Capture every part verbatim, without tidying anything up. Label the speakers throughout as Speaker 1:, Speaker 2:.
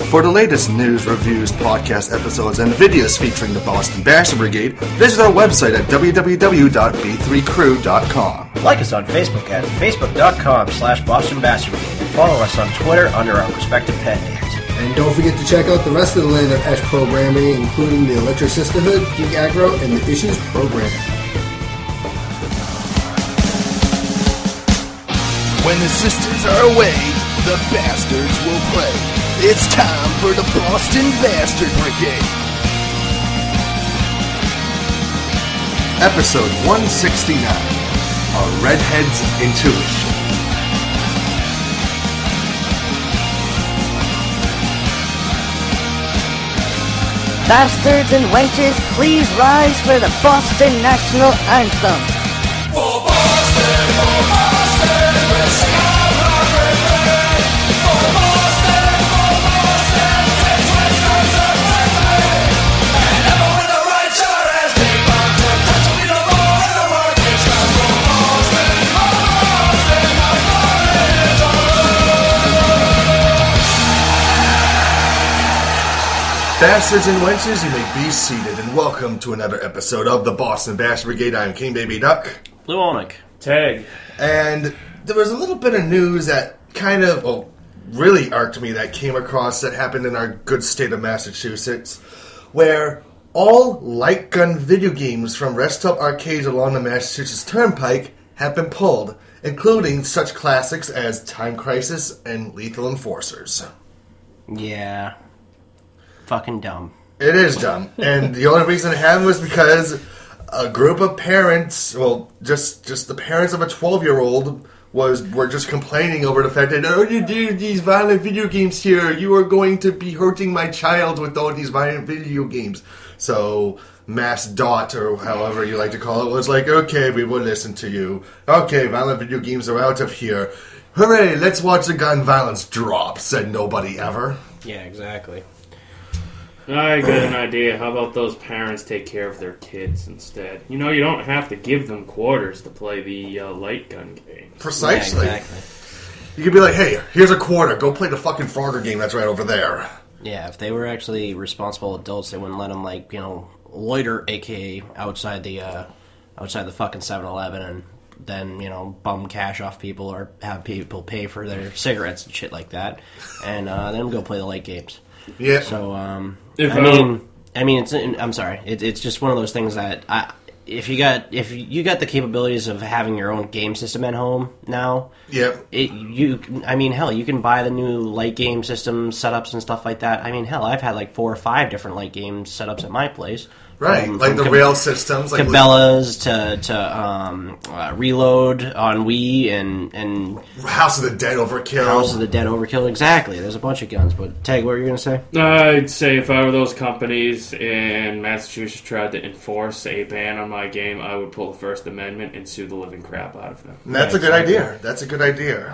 Speaker 1: For the latest news, reviews, podcast episodes, and videos featuring the Boston Basher Brigade, visit our website at w w w dot b three crew dot com.
Speaker 2: Like us on Facebook at facebook.com slash Boston Basher Brigade and follow us on Twitter under our respective pen names.
Speaker 3: And don't forget to check out the rest of the Land of Ash programming, including the Electric Sisterhood, Geek Aggro, and the Issues program.
Speaker 4: When the sisters are away, the bastards will play. It's time for the Boston Bastard Brigade.
Speaker 1: Episode one sixty-nine, A Redhead's Intuition.
Speaker 5: Bastards and wenches, please rise for the Boston National Anthem.
Speaker 6: For Boston, for Boston, we'll sing our heart red. For Boston, for Boston, take twenty strokes of red red. And never with the right shirt as big bombs to touch me no more in the working shop. For Boston, for Boston, my glory is on.
Speaker 1: Bastards and wenches, you may be seated, and welcome to another episode of the Boston Basher Brigade. I'm King Baby Duck.
Speaker 2: Blue Onik.
Speaker 7: Tag.
Speaker 1: And there was a little bit of news that kind of, well, really irked me that came across that happened in our good state of Massachusetts, where all light gun video games from rest stop arcades along the Massachusetts Turnpike have been pulled, including such classics as Time Crisis and Lethal Enforcers.
Speaker 2: Yeah. Fucking dumb.
Speaker 1: It is dumb. And the only reason it happened was because a group of parents, well, just just the parents of a twelve-year-old was were just complaining over the fact that, oh, you do these violent video games here. You are going to be hurting my child with all these violent video games. So Mass Dot, or however you like to call it, was like, okay, we will listen to you. Okay, violent video games are out of here. Hooray, let's watch the gun violence drop, said nobody ever.
Speaker 2: Yeah, exactly.
Speaker 7: I got an idea. How about those parents take care of their kids instead? You know, you don't have to give them quarters to play the uh, light gun games.
Speaker 1: Precisely.
Speaker 2: Yeah, exactly.
Speaker 1: You could be like, hey, here's a quarter. Go play the fucking Frogger game that's right over there.
Speaker 2: Yeah, if they were actually responsible adults, they wouldn't let them, like, you know, loiter, a k a outside the, uh, outside the fucking seven eleven and then, you know, bum cash off people or have people pay for their cigarettes and shit like that, and uh, then go play the light games.
Speaker 1: Yeah.
Speaker 2: So, um,
Speaker 7: If
Speaker 2: I mean, I mean, it's. I'm sorry. It, it's just one of those things that I, if you got if you got the capabilities of having your own game system at home now,
Speaker 1: yeah,
Speaker 2: it, you. I mean, hell, you can buy the new light game system setups and stuff like that. I mean, hell, I've had like four or five different light game setups at my place.
Speaker 1: Right,
Speaker 2: From,
Speaker 1: like
Speaker 2: from
Speaker 1: the
Speaker 2: Cab-
Speaker 1: rail systems, like
Speaker 2: Cabela's to to um, uh, Reload on Wii and and
Speaker 1: House of the Dead Overkill.
Speaker 2: House of the Dead Overkill. Exactly. There's a bunch of guns. But Tag, what were you gonna say?
Speaker 7: I'd say if I were those companies and Massachusetts tried to enforce a ban on my game, I would pull the First Amendment and sue the living crap out of them.
Speaker 1: And that's
Speaker 2: Yeah,
Speaker 1: a good
Speaker 2: exactly.
Speaker 1: idea. That's a good idea.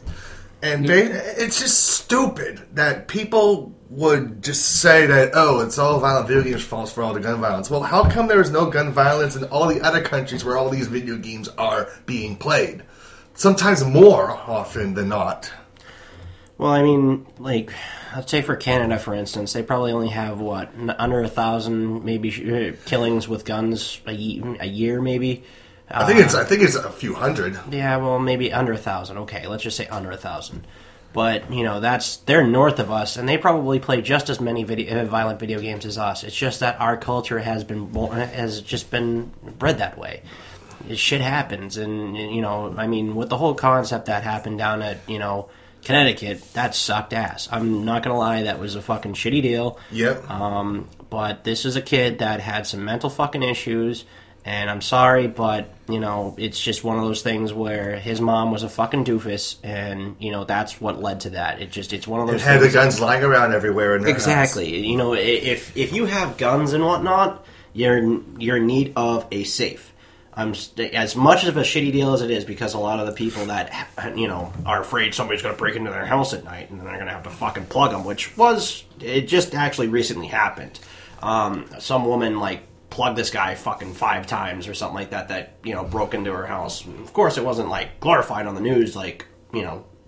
Speaker 1: And they, it's just stupid that people would just say that, oh, it's all violent video games' fault for all the gun violence. Well, how come there is no gun violence in all the other countries where all these video games are being played? Sometimes more often than not.
Speaker 2: Well, I mean, like, let's take for Canada, for instance, they probably only have, what, n- under a thousand, maybe, sh- killings with guns a, ye- a year, maybe?
Speaker 1: I think it's I think it's a few hundred.
Speaker 2: Yeah, well, maybe under a thousand. Okay, let's just say under a thousand. But, you know, that's they're north of us, and they probably play just as many video, uh, violent video games as us. It's just that our culture has been born, has just been bred that way. It, shit happens, and, you know, I mean, with the whole concept that happened down at, you know, Connecticut, that sucked ass. I'm not gonna lie, that was a fucking shitty deal.
Speaker 1: Yep.
Speaker 2: Um, but this is a kid that had some mental fucking issues. And I'm sorry, but, you know, it's just one of those things where his mom was a fucking doofus, and, you know, that's what led to that. It just, it's one of those
Speaker 1: It had
Speaker 2: things.
Speaker 1: the guns lying around everywhere in their
Speaker 2: Exactly.
Speaker 1: house.
Speaker 2: You know, if if you have guns and whatnot, you're, you're in need of a safe. I'm st- as much of a shitty deal as it is, because a lot of the people that, you know, are afraid somebody's going to break into their house at night, and then they're going to have to fucking plug them, which was, it just actually recently happened. Um, some woman, like, plugged this guy fucking five times or something like that that, you know, broke into her house. Of course, it wasn't, like, glorified on the news, like, you know,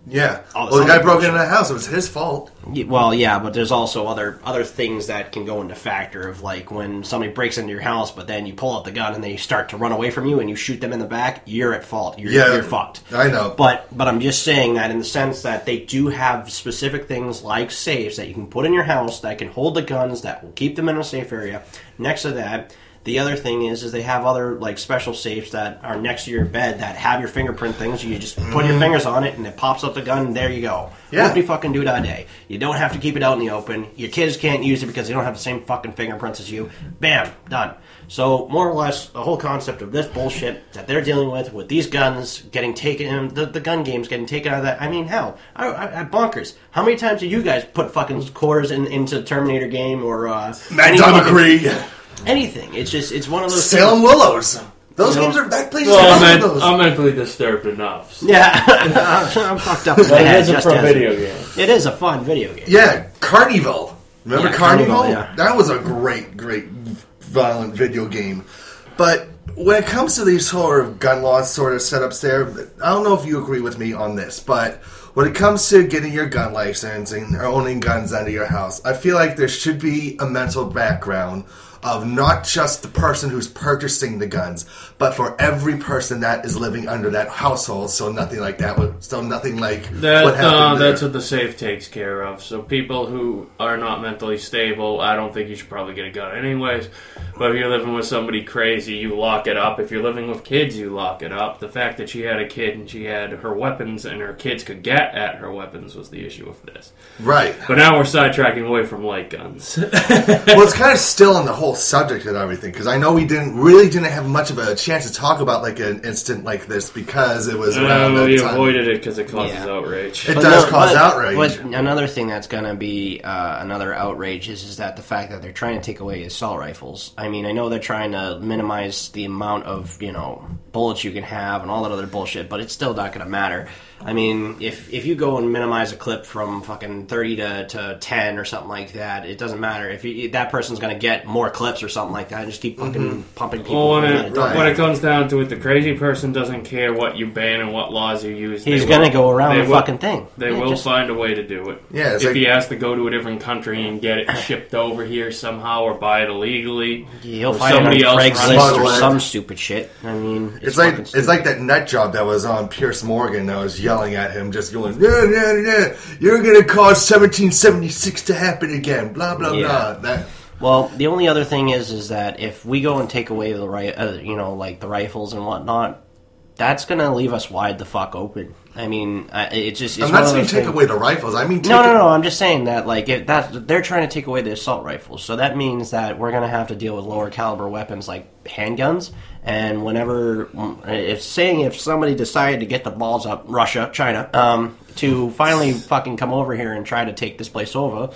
Speaker 1: Yeah.
Speaker 2: All this
Speaker 1: Well, the guy
Speaker 2: other
Speaker 1: broke
Speaker 2: bullshit.
Speaker 1: into the house. It was his fault.
Speaker 2: Y- Well, yeah, but there's also other other things that can go into factor of like when somebody breaks into your house, but then you pull out the gun and they start to run away from you and you shoot them in the back. You're at fault. You're,
Speaker 1: Yeah.
Speaker 2: you're fucked.
Speaker 1: I know.
Speaker 2: But but I'm just saying that in the sense that they do have specific things like safes that you can put in your house that can hold the guns that will keep them in a safe area. Next to that. The other thing is, is they have other like special safes that are next to your bed that have your fingerprint things. You just put your fingers on it and it pops up the gun. And there you go.
Speaker 1: Yeah.
Speaker 2: Whoopty fucking do that day. You don't have to keep it out in the open. Your kids can't use it because they don't have the same fucking fingerprints as you. Bam, done. So more or less, the whole concept of this bullshit that they're dealing with, with these guns getting taken, the, the gun games getting taken out of that. I mean, hell, I, I, I bonkers. How many times did you guys put fucking quarters in, into Terminator game or uh,
Speaker 1: Mad
Speaker 2: any
Speaker 1: Dog
Speaker 2: fucking-
Speaker 1: McCree.
Speaker 2: Anything. It's just, it's one of those
Speaker 1: Salem
Speaker 2: things.
Speaker 1: Willows. Those
Speaker 2: You know-
Speaker 1: games are, that place is
Speaker 7: Well, I'm,
Speaker 1: full of
Speaker 7: men-
Speaker 1: those.
Speaker 7: I'm mentally disturbed enough. So.
Speaker 2: Yeah, I'm fucked up in my
Speaker 7: But it
Speaker 2: head.
Speaker 7: is a
Speaker 2: just
Speaker 7: fun
Speaker 2: as-
Speaker 7: video game.
Speaker 2: It is a fun video game.
Speaker 1: Yeah, Carnival. Remember
Speaker 2: Yeah,
Speaker 1: Carnival?
Speaker 2: Carnival, yeah.
Speaker 1: That was a great, great violent video game. But when it comes to these sort of gun laws sort of setups there, I don't know if you agree with me on this, but when it comes to getting your gun license and owning guns under your house, I feel like there should be a mental background of not just the person who's purchasing the guns, but for every person that is living under that household, so nothing like that, would- so nothing like
Speaker 7: That,
Speaker 1: what happened
Speaker 7: uh,
Speaker 1: there.
Speaker 7: that's what the safe takes care of. So people who are not mentally stable, I don't think you should probably get a gun anyways. But if you're living with somebody crazy, you lock it up. If you're living with kids, you lock it up. The fact that she had a kid and she had her weapons and her kids could get at her weapons was the issue with this.
Speaker 1: Right.
Speaker 7: But now we're sidetracking away from light guns.
Speaker 1: Well, it's kind of still on the whole subject and everything, because I know we didn't really didn't have much of a chance to talk about like an instant like this because it was around
Speaker 7: Uh,
Speaker 1: that
Speaker 7: we
Speaker 1: time.
Speaker 7: avoided it because it causes
Speaker 2: Yeah.
Speaker 7: outrage.
Speaker 1: It
Speaker 2: But
Speaker 1: does
Speaker 2: no,
Speaker 1: cause
Speaker 2: but-
Speaker 1: outrage.
Speaker 2: But another thing that's going to be uh, another outrage is, is that the fact that they're trying to take away assault rifles. I mean, I know they're trying to minimize the amount of, you know, bullets you can have and all that other bullshit, but it's still not going to matter. I mean, if if you go and minimize a clip from fucking thirty to, to ten or something like that, it doesn't matter. If you, that person's going to get more clips or something like that and just keep fucking
Speaker 1: Mm-hmm.
Speaker 2: pumping people.
Speaker 7: Well, when
Speaker 2: full
Speaker 7: it,
Speaker 2: of dynamite.
Speaker 7: when it comes down to it, the crazy person doesn't care what you ban and what laws you use.
Speaker 2: He's
Speaker 7: They
Speaker 2: going to
Speaker 7: will-
Speaker 2: go around
Speaker 7: they
Speaker 2: the
Speaker 7: will-
Speaker 2: fucking thing.
Speaker 7: They
Speaker 2: Yeah,
Speaker 7: will
Speaker 2: just-
Speaker 7: find a way to do it.
Speaker 1: Yeah, it's
Speaker 7: if
Speaker 1: like-
Speaker 7: he has to go to a different country and get it shipped over here somehow or buy it illegally,
Speaker 2: He'll
Speaker 7: or
Speaker 2: find it on
Speaker 7: somebody else
Speaker 2: Craigslist
Speaker 7: runs
Speaker 2: or
Speaker 1: it.
Speaker 2: some stupid shit. I mean, it's,
Speaker 1: It's like
Speaker 2: fucking
Speaker 1: it's
Speaker 2: stupid.
Speaker 1: like that nut job that was on Pierce Morgan that was yelling at him, just going, "No, no, no, you're going to cause seventeen seventy-six to happen again." Blah blah
Speaker 2: Yeah.
Speaker 1: blah. That
Speaker 2: Well, the only other thing is, is that if we go and take away the right, uh, you know, like the rifles and whatnot, that's going to leave us wide the fuck open. I mean, I, it's just. It's
Speaker 1: I'm
Speaker 2: one
Speaker 1: not
Speaker 2: of
Speaker 1: saying
Speaker 2: those
Speaker 1: take
Speaker 2: things-
Speaker 1: away the rifles. I mean, take
Speaker 2: No, no,
Speaker 1: it-
Speaker 2: no. I'm just saying that, like, if that they're trying to take away the assault rifles, so that means that we're going to have to deal with lower caliber weapons like handguns. And whenever, if saying if somebody decided to get the balls up, Russia, China, um, to finally fucking come over here and try to take this place over,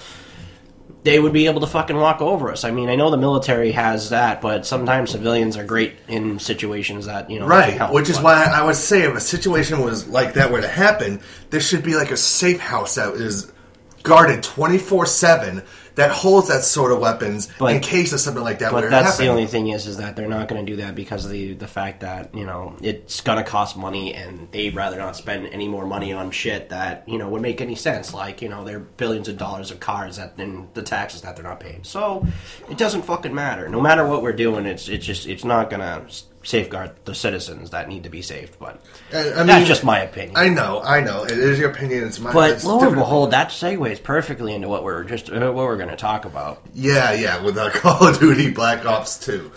Speaker 2: they would be able to fucking walk over us. I mean, I know the military has that, but sometimes civilians are great in situations that, you know,
Speaker 1: Right,
Speaker 2: can help.
Speaker 1: which is
Speaker 2: But-
Speaker 1: why I would say if a situation was like that were to happen, there should be like a safe house that is guarded twenty-four seven that holds that sort of weapons
Speaker 2: But-
Speaker 1: in case of something like that were
Speaker 2: But
Speaker 1: to
Speaker 2: that's
Speaker 1: happen.
Speaker 2: the only thing is, is that they're not going to do that because of the the fact that, you know, it's going to cost money, and they'd rather not spend any more money on shit that, you know, would make any sense. Like, you know, they're billions of dollars of cars that and the taxes that they're not paying. So it doesn't fucking matter. No matter what we're doing, it's it's just it's not going to safeguard the citizens that need to be saved. But
Speaker 1: I- I mean,
Speaker 2: that's just my opinion.
Speaker 1: I know, I know. It is your opinion. It's mine.
Speaker 2: but
Speaker 1: it's
Speaker 2: lo and
Speaker 1: different.
Speaker 2: behold, that segues perfectly into what we're just uh, what we're going to talk about.
Speaker 1: Yeah, yeah, with uh, Call of Duty Black Ops two.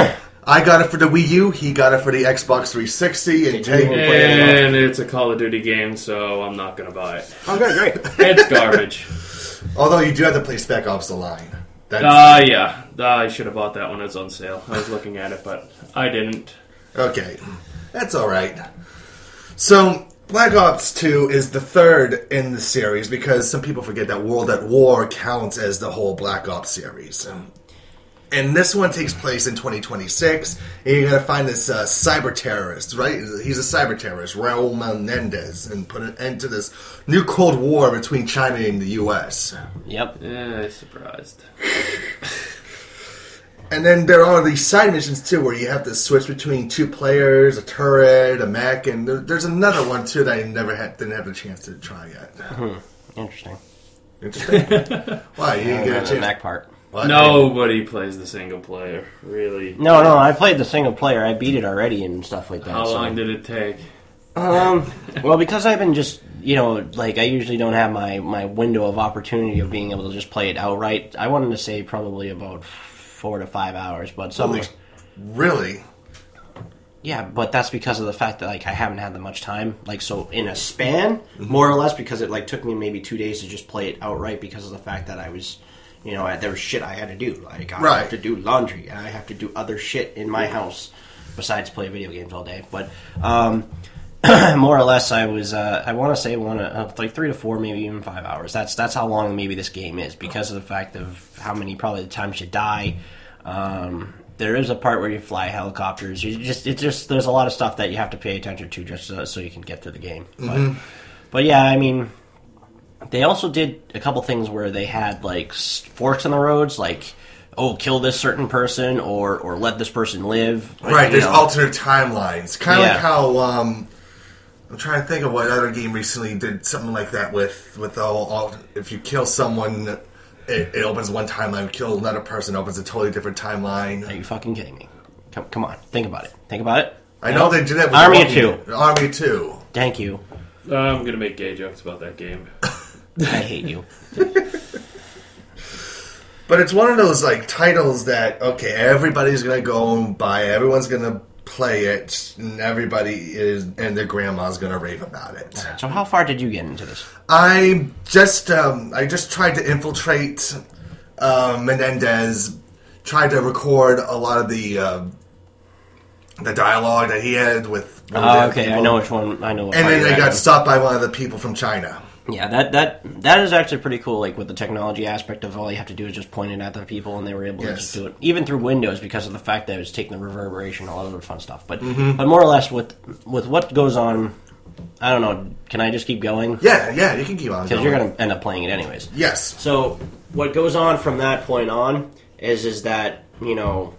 Speaker 1: I got it for the Wii U. He got it for the Xbox three sixty. And take
Speaker 7: And it's a Call of Duty game, so I'm not going to buy it.
Speaker 2: Okay, great.
Speaker 7: It's garbage.
Speaker 1: Although you do have to play Spec Ops: The Line. That's,
Speaker 7: Ah, uh, yeah. Uh, I should have bought that when it was on sale. I was looking at it, but I didn't.
Speaker 1: Okay, that's all right. So, Black Ops two is the third in the series because some people forget that World at War counts as the whole Black Ops series. And this one takes place in twenty twenty-six, and you're going to find this uh, cyber terrorist, right? He's a cyber terrorist, Raul Menendez, and put an end to this new Cold War between China and the U S.
Speaker 2: Yep.
Speaker 7: Eh, surprised.
Speaker 1: And then there are these side missions too, where you have to switch between two players, a turret, a mech, and there, there's another one too that I never had, didn't have the chance to try yet.
Speaker 2: Hmm. Interesting.
Speaker 1: Interesting. Why you didn't get a
Speaker 2: the
Speaker 1: chance?
Speaker 2: mech part.
Speaker 1: What?
Speaker 7: Nobody plays the single player, really.
Speaker 2: No, no, I played the single player. I beat it already and stuff like that.
Speaker 7: How
Speaker 2: so.
Speaker 7: long did it take?
Speaker 2: Um, well, because I've been just, you know, like, I usually don't have my, my window of opportunity of being able to just play it outright. I wanted to say probably about four to five hours, but some...
Speaker 1: Holy- Really?
Speaker 2: Yeah, but that's because of the fact that, like, I haven't had that much time. Like, so in a span, more or less, because it, like, took me maybe two days to just play it outright because of the fact that I was, you know, there was shit I had to do. Like, I
Speaker 1: Right.
Speaker 2: have to do laundry. I have to do other shit in my house besides play video games all day. But, um... more or less, I was, uh, I want to say one, uh, like three to four, maybe even five hours. That's that's how long maybe this game is because of the fact of how many probably the times you die. Um, there is a part where you fly helicopters. You just, it's just, there's a lot of stuff that you have to pay attention to just uh, so you can get through the game.
Speaker 1: Mm-hmm.
Speaker 2: But, but yeah, I mean, they also did a couple things where they had like s- forks in the roads, like, oh, kill this certain person or or let this person live.
Speaker 1: Right,
Speaker 2: You
Speaker 1: there's
Speaker 2: know.
Speaker 1: alternate timelines. Kind of
Speaker 2: Yeah.
Speaker 1: like how, um, I'm trying to think of what other game recently did something like that with, with all, all if you kill someone, it, it opens one timeline, kill another person, it opens a totally different timeline.
Speaker 2: Are you fucking kidding me? Come, come on, think about it. Think about it.
Speaker 1: I know they did that with
Speaker 2: Army of
Speaker 1: Walking-
Speaker 2: Two.
Speaker 1: Army of Two.
Speaker 2: Thank you.
Speaker 7: Uh, I'm going to make gay jokes about that game.
Speaker 2: I hate you.
Speaker 1: But it's one of those like titles that, okay, everybody's going to go and buy it, everyone's going to play it, and everybody is, and their grandma's going to rave about it.
Speaker 2: So how far did you get into this?
Speaker 1: I just um, I just tried to infiltrate uh, Menendez, tried to record a lot of the uh, the dialogue that he had with. with
Speaker 2: Oh,
Speaker 1: the
Speaker 2: okay,
Speaker 1: people.
Speaker 2: I know which one. I know. What
Speaker 1: And
Speaker 2: part
Speaker 1: then
Speaker 2: you're
Speaker 1: I got
Speaker 2: at.
Speaker 1: stopped by one of the people from China.
Speaker 2: Yeah, that that that is actually pretty cool. Like with the technology aspect of all you have to do is just point it at the people, and they were able to
Speaker 1: Yes.
Speaker 2: just do it, even through Windows, because of the fact that it was taking the reverberation, all other fun stuff. But
Speaker 1: Mm-hmm.
Speaker 2: but more or less with with what goes on, I don't know. Can I just keep going?
Speaker 1: Yeah, yeah, you can keep on.
Speaker 2: Because
Speaker 1: going.
Speaker 2: you're gonna end up playing it anyways.
Speaker 1: Yes.
Speaker 2: So what goes on from that point on is is that, you know,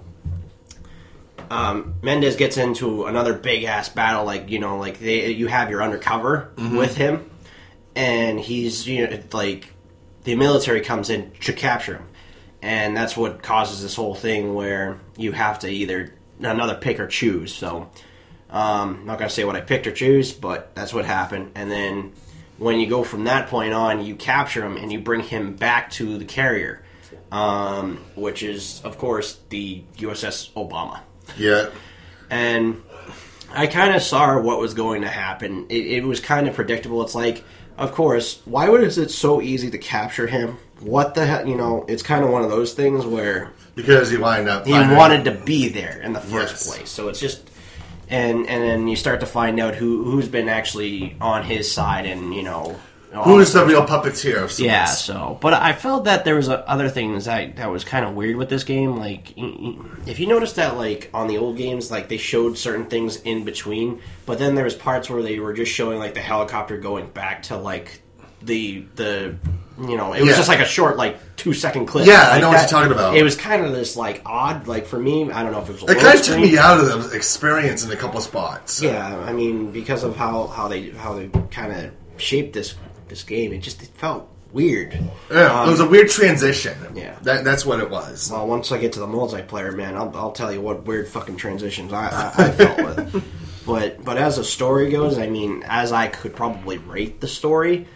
Speaker 2: um, Mendez gets into another big ass battle. Like, you know, like they you have your undercover with him, and he's, you know, it's like the military comes in to capture him, and that's what causes this whole thing where you have to either another pick or choose. So um, I'm not gonna say what I picked or choose, but that's what happened. And then when you go from that point on, you capture him and you bring him back to the carrier, um, which is, of course, the U S S Obama.
Speaker 1: Yeah.
Speaker 2: And I kind of saw what was going to happen. It, it was kind of predictable. It's like, of course, why was it so easy to capture him? What the hell? You know, it's kind of one of those things where
Speaker 1: Because you wind up.
Speaker 2: he
Speaker 1: finding-
Speaker 2: wanted to be there in the first
Speaker 1: Yes.
Speaker 2: place. So it's just, and and then you start to find out who who's been actually on his side, and you know,
Speaker 1: Who is the real puppeteer of sorts?
Speaker 2: yeah. So, but I felt that there was uh, other things that that was kind of weird with this game. Like, y- y- if you notice that, like on the old games, like they showed certain things in between, but then there was parts where they were just showing like the helicopter going back to like the the. You know, it was
Speaker 1: Yeah.
Speaker 2: just like a short, like two second clip.
Speaker 1: Yeah, I
Speaker 2: Like
Speaker 1: know what
Speaker 2: that-
Speaker 1: you're talking about.
Speaker 2: It was kind of this like odd, like for me, I don't know if it was. A
Speaker 1: It
Speaker 2: load
Speaker 1: kind of took
Speaker 2: screen.
Speaker 1: me out of the experience in a couple spots.
Speaker 2: Yeah, I mean, because of how, how they how they kind of shaped this this game, it just it felt weird.
Speaker 1: Yeah,
Speaker 2: Um,
Speaker 1: it was a weird transition.
Speaker 2: Yeah.
Speaker 1: That, that's what it was.
Speaker 2: Well, once I get to the multiplayer, man, I'll, I'll tell you what weird fucking transitions I, I, I felt with. But but as the story goes, I mean, as I could probably rate the story,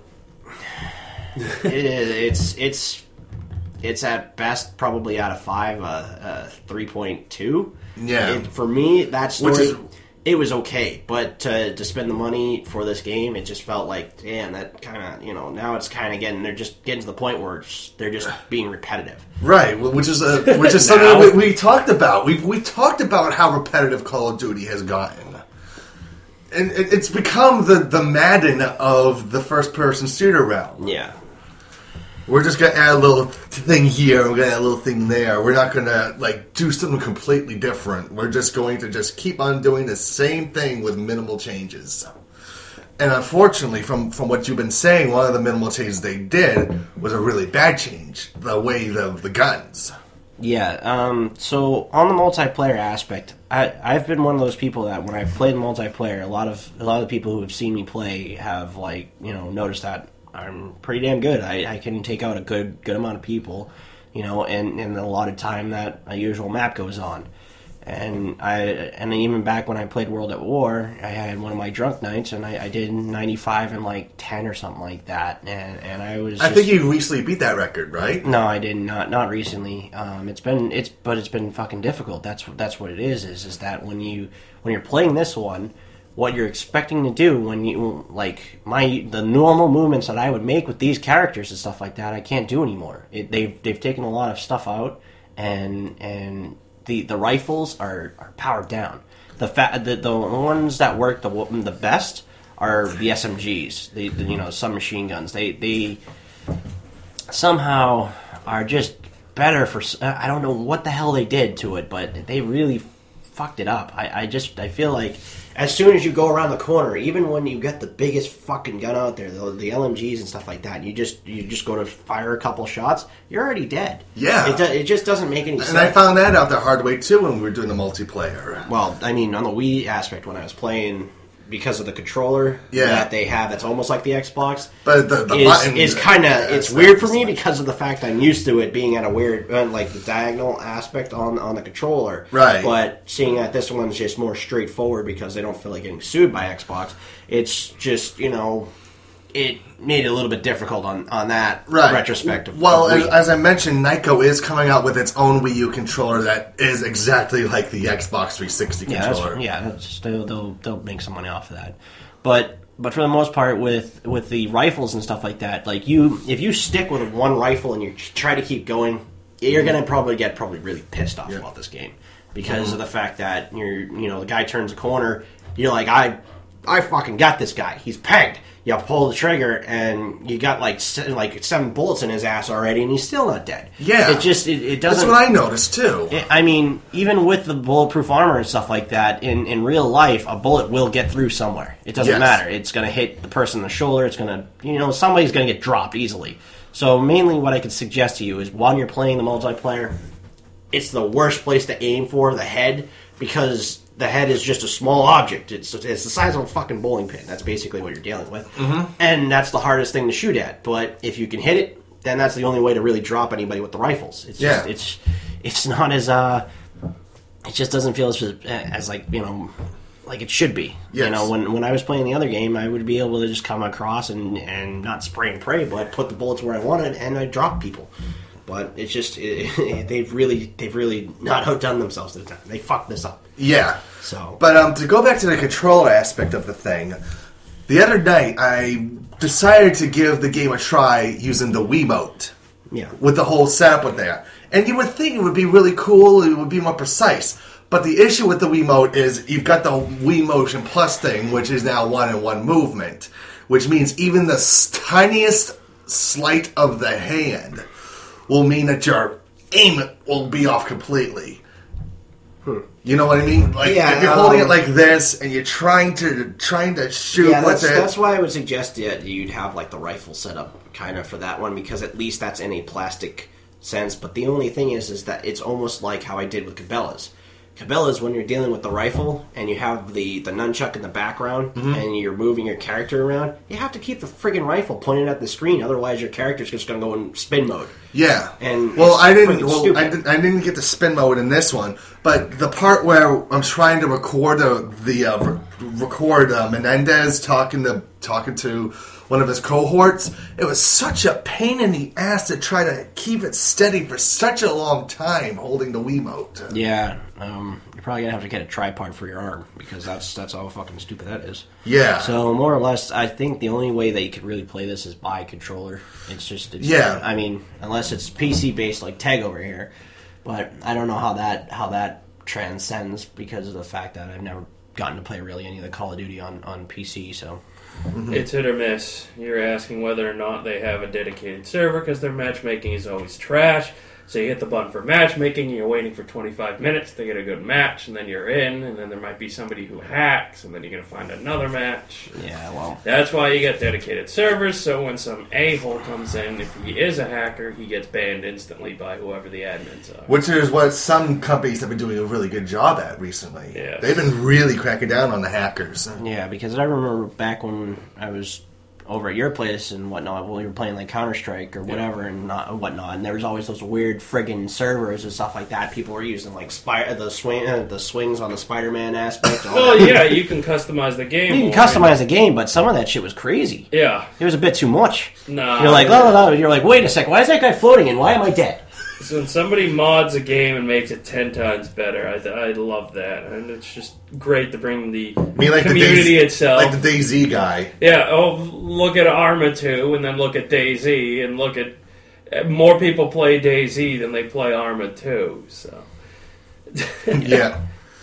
Speaker 2: it, it's it's it's at best probably out of five, uh, uh, three point two.
Speaker 1: Yeah.
Speaker 2: It, for me, that story.
Speaker 1: Which is-
Speaker 2: It was okay, but to, to spend the money for this game, it just felt like, damn, that kind of, you know, now it's kind of getting, they're just getting to the point where it's, they're just being repetitive.
Speaker 1: Right, which is a, which is something
Speaker 2: Now-
Speaker 1: we, we talked about. We've we talked about how repetitive Call of Duty has gotten, and it, it's become the the Madden of the first person shooter realm.
Speaker 2: Yeah.
Speaker 1: We're just gonna add a little thing here. We're gonna add a little thing there. We're not gonna like do something completely different. We're just going to just keep on doing the same thing with minimal changes. And unfortunately, from from what you've been saying, one of the minimal changes they did was a really bad change. The way of the guns.
Speaker 2: Yeah, um, so on the multiplayer aspect, I, I've been one of those people that when I've played multiplayer, a lot of a lot of the people who have seen me play have like you know noticed that I'm pretty damn good. I, I can take out a good good amount of people, you know, and and a lot of time that a usual map goes on. And I and even back when I played World at War, I had one of my drunk nights, and I, I did ninety-five and like ten or something like that. And and I was.
Speaker 1: I
Speaker 2: just,
Speaker 1: think you recently beat that record, right?
Speaker 2: No, I didn't. Not not recently. Um, it's been it's but it's been fucking difficult. That's that's what it is. Is is that when you when you're playing this one, what you're expecting to do when you like my the normal movements that I would make with these characters and stuff like that, I can't do anymore. It, they've they've taken a lot of stuff out, and and. The, the rifles are, are powered down. The, fa- the the ones that work the the best are the S M Gs. The, the you know submachine guns. They they somehow are just better for. I don't know what the hell they did to it, but they really fucked it up. I, I just I feel like as soon as you go around the corner, even when you get the biggest fucking gun out there, the, the L M Gs and stuff like that, you just you just go to fire a couple shots, you're already dead.
Speaker 1: Yeah.
Speaker 2: It, do, it just doesn't make any
Speaker 1: and
Speaker 2: sense.
Speaker 1: And I found that out the hard way, too, when we were doing the multiplayer.
Speaker 2: Well, I mean, on the Wii aspect, when I was playing, because of the controller
Speaker 1: yeah.
Speaker 2: that they have that's almost like the Xbox,
Speaker 1: but the, the
Speaker 2: is,
Speaker 1: button
Speaker 2: is kind of,
Speaker 1: yeah,
Speaker 2: it's weird for me because of the fact I'm used to it being at a weird, uh, like the diagonal aspect on on the controller.
Speaker 1: Right.
Speaker 2: But seeing that this one's just more straightforward because they don't feel like getting sued by Xbox, it's just, you know, it made it a little bit difficult on, on that
Speaker 1: right.
Speaker 2: retrospective.
Speaker 1: Well, as, as I mentioned, Nyko is coming out with its own Wii U controller that is exactly like the Xbox three sixty
Speaker 2: yeah,
Speaker 1: controller.
Speaker 2: That's, yeah, that's, they'll, they'll they'll make some money off of that. But but for the most part, with with the rifles and stuff like that, like you, if you stick with one rifle and you try to keep going, you're gonna probably get probably really pissed off yeah. about this game because mm-hmm. of the fact that you're you know the guy turns a corner, you're like I I fucking got this guy, he's pegged. You pull the trigger, and you got like se- like seven bullets in his ass already, and he's still not dead.
Speaker 1: Yeah,
Speaker 2: it just it, it doesn't.
Speaker 1: That's what I noticed too.
Speaker 2: It, I mean, even with the bulletproof armor and stuff like that, in, in real life, a bullet will get through somewhere. It doesn't
Speaker 1: yes.
Speaker 2: matter. It's going to hit the person in the shoulder. It's going to, you know, somebody's going to get dropped easily. So mainly, what I could suggest to you is while you're playing the multiplayer, it's the worst place to aim for the head because. The head is just a small object. It's it's the size of a fucking bowling pin. That's basically what you're dealing with.
Speaker 1: Mm-hmm.
Speaker 2: And that's the hardest thing to shoot at. But if you can hit it, then that's the only way to really drop anybody with the rifles. It's
Speaker 1: yeah.
Speaker 2: just, it's it's not as uh it just doesn't feel as, as like, you know, like it should be.
Speaker 1: Yes.
Speaker 2: You know, when when I was playing the other game, I would be able to just come across and and not spray and pray, but put the bullets where I wanted and I'd drop people. But it's just it, it, they've really they've really not outdone themselves this time. They fucked this up.
Speaker 1: Yeah.
Speaker 2: So,
Speaker 1: but um, to go back to the controller aspect of the thing, the other night I decided to give the game a try using the Wiimote.
Speaker 2: Yeah.
Speaker 1: With the whole setup with that, and you would think it would be really cool. It would be more precise. But the issue with the Wiimote is you've got the Wii Motion Plus thing, which is now one-in-one movement, which means even the tiniest sleight of the hand will mean that your aim will be off completely. Hmm. You know what I mean? Like
Speaker 2: yeah,
Speaker 1: if you're
Speaker 2: um,
Speaker 1: holding it like this and you're trying to trying to shoot
Speaker 2: yeah,
Speaker 1: with
Speaker 2: that's,
Speaker 1: it.
Speaker 2: that's why I would suggest that you'd have like the rifle set up kind of for that one because at least that's in a plastic sense. But the only thing is, is that it's almost like how I did with Cabela's. Cabela's, when you're dealing with the rifle and you have the, the nunchuck in the background mm-hmm. and you're moving your character around, you have to keep the friggin' rifle pointed at the screen, otherwise your character's just going to go in spin mode.
Speaker 1: Yeah.
Speaker 2: And
Speaker 1: well, I didn't.
Speaker 2: friggin'
Speaker 1: Well,
Speaker 2: stupid.
Speaker 1: I didn't. I didn't get the spin mode in this one, but the part where I'm trying to record the the uh, re- record uh, Menendez talking to talking to one of his cohorts, it was such a pain in the ass to try to keep it steady for such a long time holding the Wiimote.
Speaker 2: Yeah, um, you're probably gonna have to get a tripod for your arm because that's that's how fucking stupid that is.
Speaker 1: Yeah.
Speaker 2: So more or less, I think the only way that you could really play this is by controller. It's just it's,
Speaker 1: yeah.
Speaker 2: I mean, unless it's P C based like Tag over here, but I don't know how that how that transcends because of the fact that I've never gotten to play really any of the Call of Duty on, on P C. So.
Speaker 7: Mm-hmm. It's hit or miss. You're asking whether or not they have a dedicated server because their matchmaking is always trash. So you hit the button for matchmaking, and you're waiting for twenty-five minutes to get a good match, and then you're in, and then there might be somebody who hacks, and then you're going to find another match.
Speaker 2: Yeah, well...
Speaker 7: That's why you get dedicated servers, so when some a-hole comes in, if he is a hacker, he gets banned instantly by whoever the admins are.
Speaker 1: Which is what some companies have been doing a really good job at recently.
Speaker 7: Yes.
Speaker 1: They've been really cracking down on the hackers.
Speaker 2: Yeah, because I remember back when I was over at your place and whatnot, when we were playing like Counter-Strike or whatever yeah. and not, whatnot, and there was always those weird friggin' servers and stuff like that. People were using like spy- the swing, uh, the swings on the Spider-Man aspect.
Speaker 7: Well, yeah, you can customize the game.
Speaker 2: You can customize the game, but some of that shit was crazy.
Speaker 7: Yeah.
Speaker 2: It was a bit too much.
Speaker 7: Nah.
Speaker 2: You're like, no, no, no. You're like, wait a sec, why is that guy floating and why am I dead?
Speaker 7: So when somebody mods a game and makes it ten times better, I, I love that. And it's just great to bring the
Speaker 1: I mean, like
Speaker 7: community
Speaker 1: the DayZ,
Speaker 7: itself.
Speaker 1: Like the DayZ guy.
Speaker 7: Yeah, oh, look at Arma two, and then look at DayZ, and look at... More people play DayZ than they play Arma two, so...
Speaker 1: Yeah.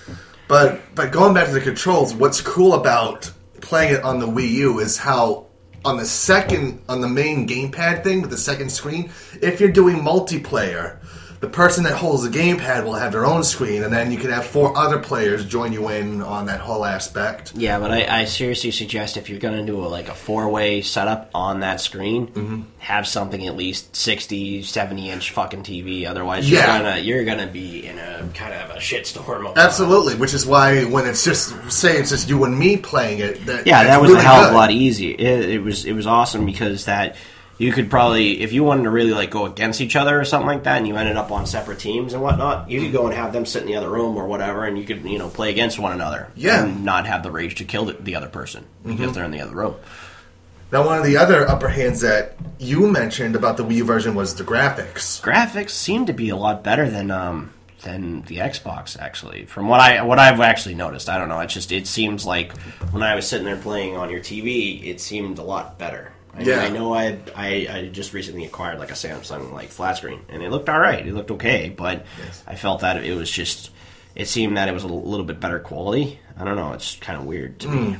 Speaker 1: But, but going back to the controls, what's cool about playing it on the Wii U is how... On the second, on the main gamepad thing with the second screen, if you're doing multiplayer, the person that holds the gamepad will have their own screen, and then you can have four other players join you in on that whole aspect.
Speaker 2: Yeah, but I, I seriously suggest if you're going to do a, like a four-way setup on that screen,
Speaker 1: mm-hmm.
Speaker 2: have something at least sixty, seventy inch fucking T V. Otherwise,
Speaker 1: yeah.
Speaker 2: you're gonna you're gonna be in a kind of a shitstorm.
Speaker 1: Absolutely, which is why when it's just say it's just you and me playing it, that
Speaker 2: yeah, that was
Speaker 1: really
Speaker 2: a hell
Speaker 1: good.
Speaker 2: of a lot easier. It, it was it was awesome because that. You could probably, if you wanted to really like go against each other or something like that, and you ended up on separate teams and whatnot, you could go and have them sit in the other room or whatever, and you could, you know, play against one another.
Speaker 1: Yeah.
Speaker 2: And not have the rage to kill the, the other person because mm-hmm. they're in the other room.
Speaker 1: Now, one of the other upper hands that you mentioned about the Wii U version was the graphics.
Speaker 2: Graphics seem to be a lot better than um than the Xbox, actually. From what I what I've actually noticed, I don't know. It's just it seems like when I was sitting there playing on your T V, it seemed a lot better. I
Speaker 1: yeah,
Speaker 2: mean, I know I, I I just recently acquired like a Samsung like flat screen, and it looked all right. It looked okay, but
Speaker 1: yes.
Speaker 2: I felt that it was just it seemed that it was a little bit better quality. I don't know. It's kind of weird to mm. me,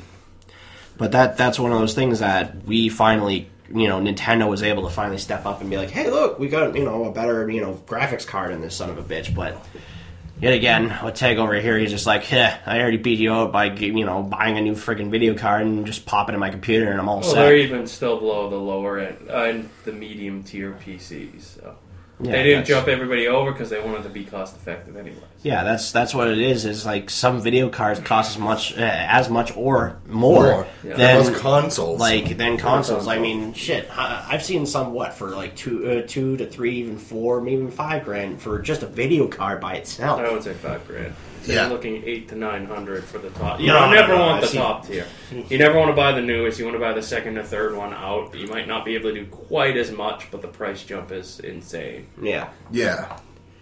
Speaker 2: but that that's one of those things that we finally, you know, Nintendo was able to finally step up and be like, hey, look, we got you know a better you know graphics card in this son of a bitch, but. Yet again, with Tag over here, he's just like, "Heh, I already beat you out by you know buying a new friggin' video card and just pop it in my computer and I'm all
Speaker 7: well,
Speaker 2: set."
Speaker 7: They're even still below the lower end, uh, and the medium tier P Cs. So yeah, they didn't jump everybody over because they wanted to be cost effective anyway.
Speaker 2: Yeah, that's that's what it is. Is like some video cards cost as much uh, as much or more,
Speaker 1: more.
Speaker 2: Yeah.
Speaker 1: than
Speaker 2: than
Speaker 1: consoles.
Speaker 2: Like than consoles. I mean, shit. I, I've seen some what for like two, uh, two to three, even four, maybe even five grand for just a video card by itself.
Speaker 7: I would say five grand. So
Speaker 1: yeah.
Speaker 7: you're looking eight to nine hundred for the top. You
Speaker 2: no,
Speaker 7: don't never
Speaker 2: no,
Speaker 7: want
Speaker 2: I've
Speaker 7: the
Speaker 2: seen...
Speaker 7: top tier. You never want to buy the newest. You want to buy the second or third one out. You might not be able to do quite as much, but the price jump is insane.
Speaker 2: Yeah.
Speaker 1: Yeah.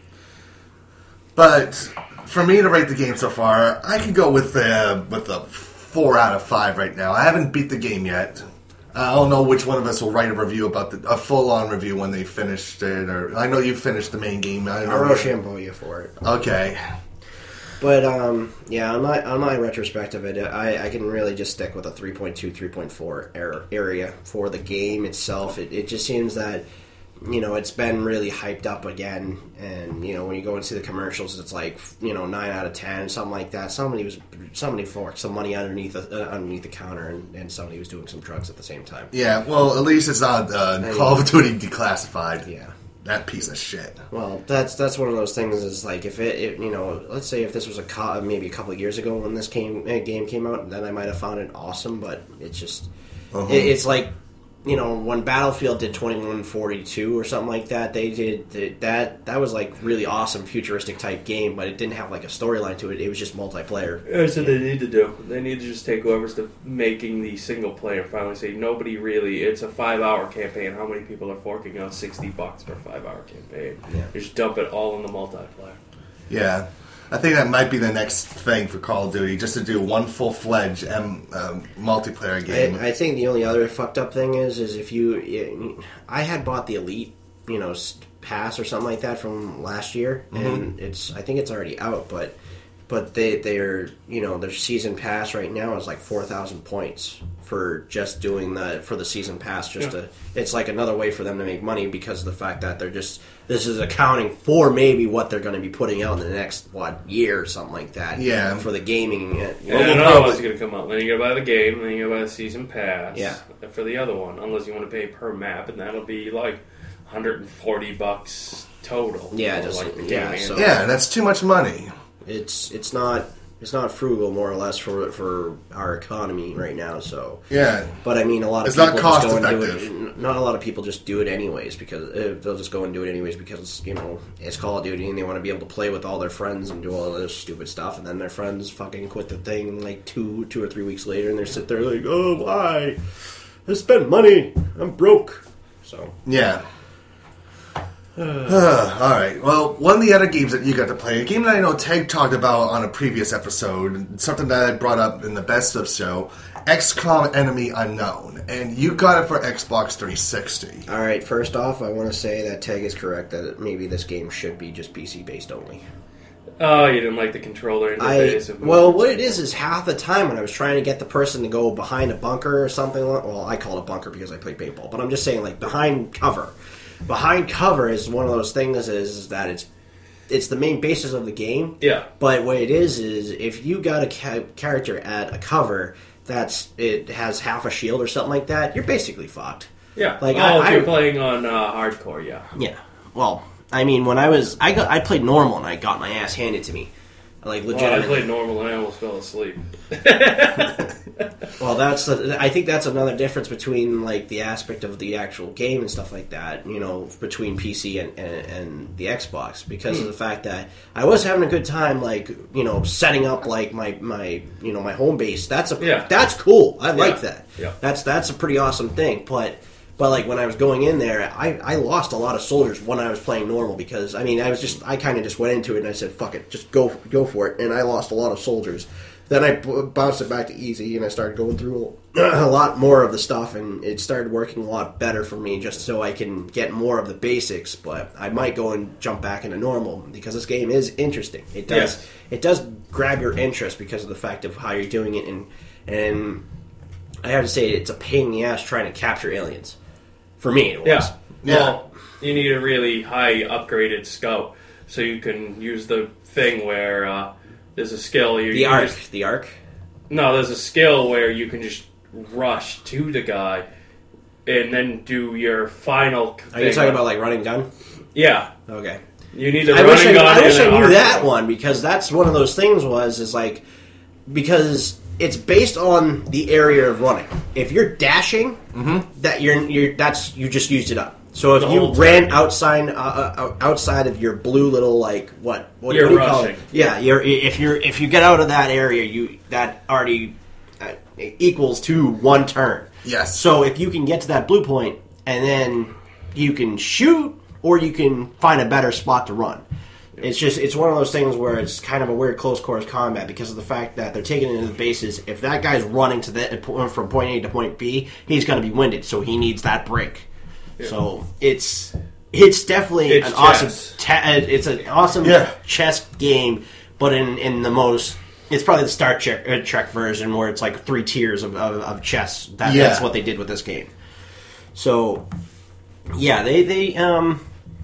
Speaker 1: But for me to rate the game so far, I could go with the with a four out of five right now. I haven't beat the game yet. I don't know which one of us will write a review about the a full on review when they finished it. Or I know you finished the main game. I
Speaker 2: I'll Rochambeau you for it.
Speaker 1: Okay.
Speaker 2: But, um, yeah, on my on my retrospective, it, I, I can really just stick with a three point two, three point four area for the game itself. It, it just seems that, you know, it's been really hyped up again. And, you know, when you go and see the commercials, it's like, you know, nine out of ten, something like that. Somebody was somebody forked some money underneath the, uh, underneath the counter, and, and somebody was doing some drugs at the same time.
Speaker 1: Yeah, well, at least it's not uh, Call of Duty Declassified.
Speaker 2: Yeah.
Speaker 1: That piece of shit.
Speaker 2: Well, that's that's one of those things. Is like if it, it you know, let's say if this was a co- maybe a couple of years ago when this came uh, game came out, then I might have found it awesome. But it's just
Speaker 1: uh-huh.
Speaker 2: it, it's like you know when Battlefield did twenty-one forty-two or something like that. They did, did that. That was like really awesome futuristic type game, but it didn't have like a storyline to it. It was just multiplayer.
Speaker 7: That's what they need to do. They need to just take whoever's the, making the single player finally say nobody really. It's a five hour campaign. How many people are forking out sixty bucks for a five hour campaign?
Speaker 2: Yeah.
Speaker 7: Just dump it all in the multiplayer.
Speaker 1: Yeah. I think that might be the next thing for Call of Duty, just to do one full-fledged um, um, multiplayer game.
Speaker 2: I, I think the only other fucked up thing is, is if you, I had bought the Elite, you know, pass or something like that from last year,
Speaker 1: mm-hmm.
Speaker 2: and it's, I think it's already out, but but they they're you know their season pass right now is like four thousand points for just doing the for the season pass. Just
Speaker 7: Yeah.
Speaker 2: to it's like another way for them to make money because of the fact that they're just this is accounting for maybe what they're going to be putting out in the next what year or something like that.
Speaker 1: Yeah.
Speaker 2: for the gaming. You know,
Speaker 7: And
Speaker 1: we'll
Speaker 7: another
Speaker 1: probably-
Speaker 7: one's going to come out. Then you got to buy the game, then you got to buy the season pass.
Speaker 2: Yeah.
Speaker 7: For the other one, unless you want to pay per map, and that'll be like one hundred forty bucks total.
Speaker 2: Yeah,
Speaker 7: You know,
Speaker 2: just-
Speaker 7: like the
Speaker 2: yeah,
Speaker 7: game
Speaker 2: so-
Speaker 7: and-
Speaker 1: Yeah, that's too much money.
Speaker 2: it's it's not it's not frugal more or less for for our economy right now. So.
Speaker 1: Yeah.
Speaker 2: But I mean, a lot of
Speaker 1: It's
Speaker 2: people
Speaker 1: not cost
Speaker 2: just go and do
Speaker 1: effective.
Speaker 2: it. n- Not a lot of people just do it anyways because uh, they'll just go and do it anyways because you know it's Call of Duty and they want to be able to play with all their friends and do all this stupid stuff, and then their friends fucking quit the thing like two two or three weeks later, and they're sit there like, oh why? I spent money. I'm broke. So
Speaker 1: Yeah. All right. Well, one of the other games that you got to play, a game that I know Tag talked about on a previous episode, something that I brought up in the Best of show, X COM Enemy Unknown, and you got it for Xbox three sixty.
Speaker 2: all right, first off, I want to say that Tag is correct that maybe this game should be just P C based only.
Speaker 7: Oh, you didn't like the controller
Speaker 2: I
Speaker 7: interface? of
Speaker 2: well, what it is is half the time when I was trying to get the person to go behind a bunker or something. like- Well, I call it a bunker because I play paintball, but I'm just saying like behind cover. Behind cover is one of those things is, is that it's it's the main basis of the game.
Speaker 7: Yeah.
Speaker 2: But what it is is if you got a ca- character at a cover that's it has half a shield or something like that, you're basically fucked.
Speaker 7: Yeah.
Speaker 2: Like,
Speaker 7: oh,
Speaker 2: I-
Speaker 7: if
Speaker 2: I-
Speaker 7: you're playing on uh, hardcore, yeah.
Speaker 2: Yeah. Well, I mean, when I was I got I played normal and I got my ass handed to me. Like
Speaker 7: Well, I
Speaker 2: legitimately.
Speaker 7: played normal and I almost fell asleep.
Speaker 2: Well, that's the, I think that's another difference between like the aspect of the actual game and stuff like that. You know, between P C and, and, and the Xbox because of the fact that I was having a good time, like you know, setting up like my, my you know my home base. That's a
Speaker 7: Yeah.
Speaker 2: that's cool. I like that.
Speaker 7: Yeah.
Speaker 2: That's that's a pretty awesome thing. But but like when I was going in there, I, I lost a lot of soldiers when I was playing normal because I mean I was just I kind of just went into it and I said fuck it, just go go for it, and I lost a lot of soldiers. Then I b- bounced it back to easy, and I started going through a lot more of the stuff, and it started working a lot better for me, just so I can get more of the basics. But I might go and jump back into normal because this game is interesting. It does
Speaker 7: Yes.
Speaker 2: it does grab your interest because of the fact of how you're doing it, and and I have to say it's a pain in the ass trying to capture aliens. For me, it was.
Speaker 7: Yeah.
Speaker 1: Yeah.
Speaker 7: Well, you need a really high upgraded scout so you can use the thing where uh, there's a skill. You,
Speaker 2: The
Speaker 7: you
Speaker 2: arc,
Speaker 7: just-
Speaker 2: the arc.
Speaker 7: no, there's a skill where you can just rush to the guy and then do your final.
Speaker 2: Are you
Speaker 7: thing.
Speaker 2: talking about like running gun?
Speaker 7: Yeah.
Speaker 2: Okay.
Speaker 7: You need the
Speaker 2: I
Speaker 7: running
Speaker 2: wish I,
Speaker 7: gun.
Speaker 2: I wish
Speaker 7: and
Speaker 2: I
Speaker 7: an
Speaker 2: knew
Speaker 7: arc
Speaker 2: that
Speaker 7: gun.
Speaker 2: one because that's one of those things was is like because it's based on the area of running. If you're dashing, that you're you're that's you just used it up. So if
Speaker 7: The
Speaker 2: you
Speaker 7: whole
Speaker 2: ran
Speaker 7: time.
Speaker 2: outside uh, uh, outside of your blue little like what what,
Speaker 7: You're
Speaker 2: what do you call it?
Speaker 7: rushing.
Speaker 2: Yeah, you're if you're if you get out of that area, you that already uh, equals to one turn.
Speaker 1: Yes.
Speaker 2: So if you can get to that blue point and then you can shoot or you can find a better spot to run. It's just it's one of those things where it's kind of a weird close quarters combat because of the fact that they're taking it into the bases. If that guy's running to the from point A to point B, he's going to be winded, so he needs that break. So it's it's definitely
Speaker 7: It's
Speaker 2: an
Speaker 7: chess.
Speaker 2: awesome ta- it's an awesome
Speaker 1: Yeah.
Speaker 2: chess game, but in in the most. It's probably the Star Trek, uh, Trek version where it's like three tiers of, of, of chess. That,
Speaker 1: Yeah.
Speaker 2: That's what they did with this game. So, yeah, they they um,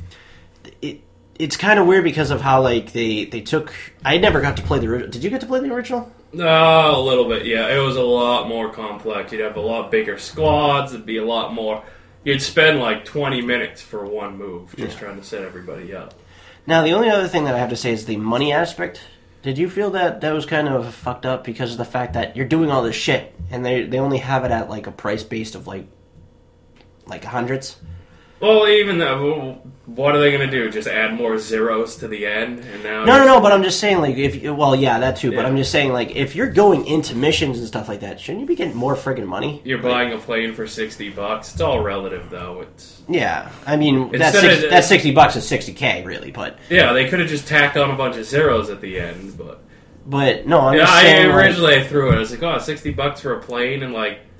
Speaker 2: it it's kind of weird because of how like they they took. I never got to play the original. Did you get to play the original?
Speaker 7: No, a little bit, yeah. It was a lot more complex. You'd have a lot bigger squads. It'd be a lot more. You'd spend like twenty minutes for one move just trying to set everybody up.
Speaker 2: Now, the only other thing that I have to say is the money aspect. Did you feel that that was kind of fucked up because of the fact that you're doing all this shit and they they only have it at like a price based of like like hundreds?
Speaker 7: Well, even though, what are they going to do? Just add more zeros to the end? And now
Speaker 2: No, no, no. But I'm just saying, like, if you- well, yeah, that too. But
Speaker 7: Yeah.
Speaker 2: I'm just saying, like, if you're going into missions and stuff like that, shouldn't you be getting more friggin' money?
Speaker 7: You're buying a plane for sixty bucks. It's all relative, though. It's
Speaker 2: Yeah, I mean that's
Speaker 7: Instead
Speaker 2: six,
Speaker 7: of-
Speaker 2: that's sixty bucks is sixty k really, but
Speaker 7: yeah. They could have just tacked on a bunch of zeros at the end, but
Speaker 2: but no, I'm
Speaker 7: yeah.
Speaker 2: just
Speaker 7: I
Speaker 2: saying. like-
Speaker 7: originally I threw it. I was like, oh, sixty bucks for a plane and like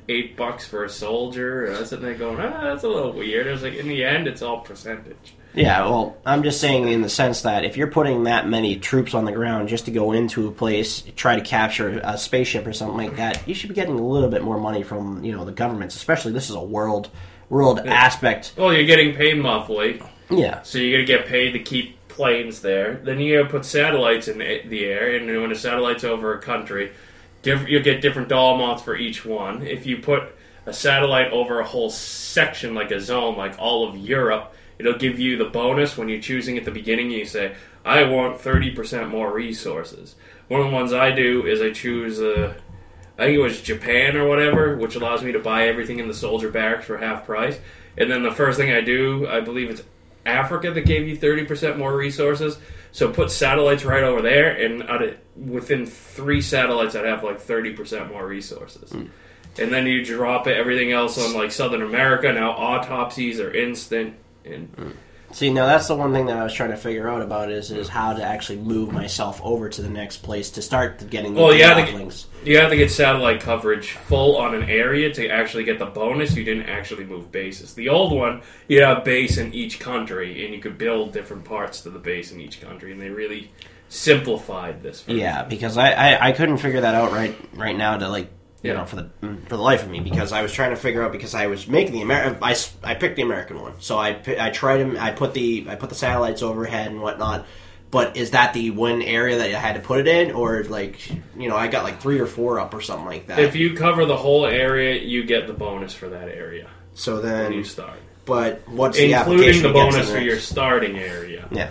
Speaker 7: eight bucks for a soldier. And I was sitting there going, ah, that's a little weird. I was like, in the end, it's all percentage.
Speaker 2: Yeah, well, I'm just saying in the sense that if you're putting that many troops on the ground just to go into a place, try to capture a spaceship or something like that, you should be getting a little bit more money from, you know, the governments. Especially, this is a world world
Speaker 7: Yeah.
Speaker 2: aspect.
Speaker 7: Well, you're getting paid monthly,
Speaker 2: Yeah.
Speaker 7: so you're going to get paid to keep planes there. Then you got to put satellites in the the air, and when a satellite's over a country, diff- you'll get different dollar amounts for each one. If you put a satellite over a whole section, like a zone, like all of Europe, it'll give you the bonus when you're choosing at the beginning. You say, I want thirty percent more resources. One of the ones I do is I choose, uh, I think it was Japan or whatever, which allows me to buy everything in the soldier barracks for half price. And then the first thing I do, I believe it's Africa that gave you thirty percent more resources. So put satellites right over there, and out of, within three satellites, I'd have like thirty percent more resources. Mm. And then you drop it, everything else on like Southern America. Now autopsies are instant. And
Speaker 2: mm. See, now that's the one thing that I was trying to figure out about is is how to actually move myself over to the next place to start getting the
Speaker 7: well, you have, to
Speaker 2: get,
Speaker 7: you have to get satellite coverage full on an area to actually get the bonus. You didn't actually move bases. The old one, you have a base in each country, and you could build different parts to the base in each country, and they really simplified this. For
Speaker 2: yeah, me. because I, I, I couldn't figure that out right right now to like you
Speaker 7: yeah.
Speaker 2: know for the for the life of me, because I was trying to figure out, because I was making the American I, I picked the American one, so I I tried to I put the I put the satellites overhead and whatnot. But is that the one area that I had to put it in, or like you know I got like three or four up or something like that?
Speaker 7: If you cover the whole area, you get the bonus for that area.
Speaker 2: So then
Speaker 7: when you start,
Speaker 2: but what's
Speaker 7: including
Speaker 2: the application
Speaker 7: the bonus
Speaker 2: in
Speaker 7: for
Speaker 2: it?
Speaker 7: your starting area?
Speaker 2: Yeah.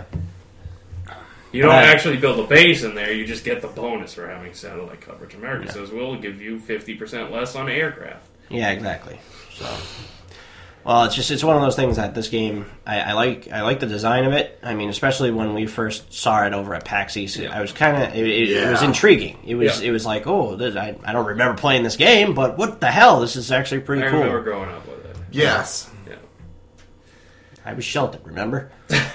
Speaker 7: You don't
Speaker 2: Right.
Speaker 7: actually build a base in there, you just get the bonus for having satellite coverage. America
Speaker 2: Yeah.
Speaker 7: says, we'll give you fifty percent less on aircraft.
Speaker 2: Yeah, exactly. So, well, it's just it's one of those things that this game I, I like. I like the design of it. I mean, especially when we first saw it over at PAX East,
Speaker 7: Yeah.
Speaker 2: I was kind of it, it,
Speaker 1: Yeah.
Speaker 2: it was intriguing. It was
Speaker 7: Yeah.
Speaker 2: it was like, oh, this, I I don't remember playing this game, but what the hell? This is actually pretty
Speaker 7: I
Speaker 2: cool.
Speaker 7: remember growing up with it.
Speaker 1: Yes.
Speaker 7: Yeah.
Speaker 2: I was sheltered, remember?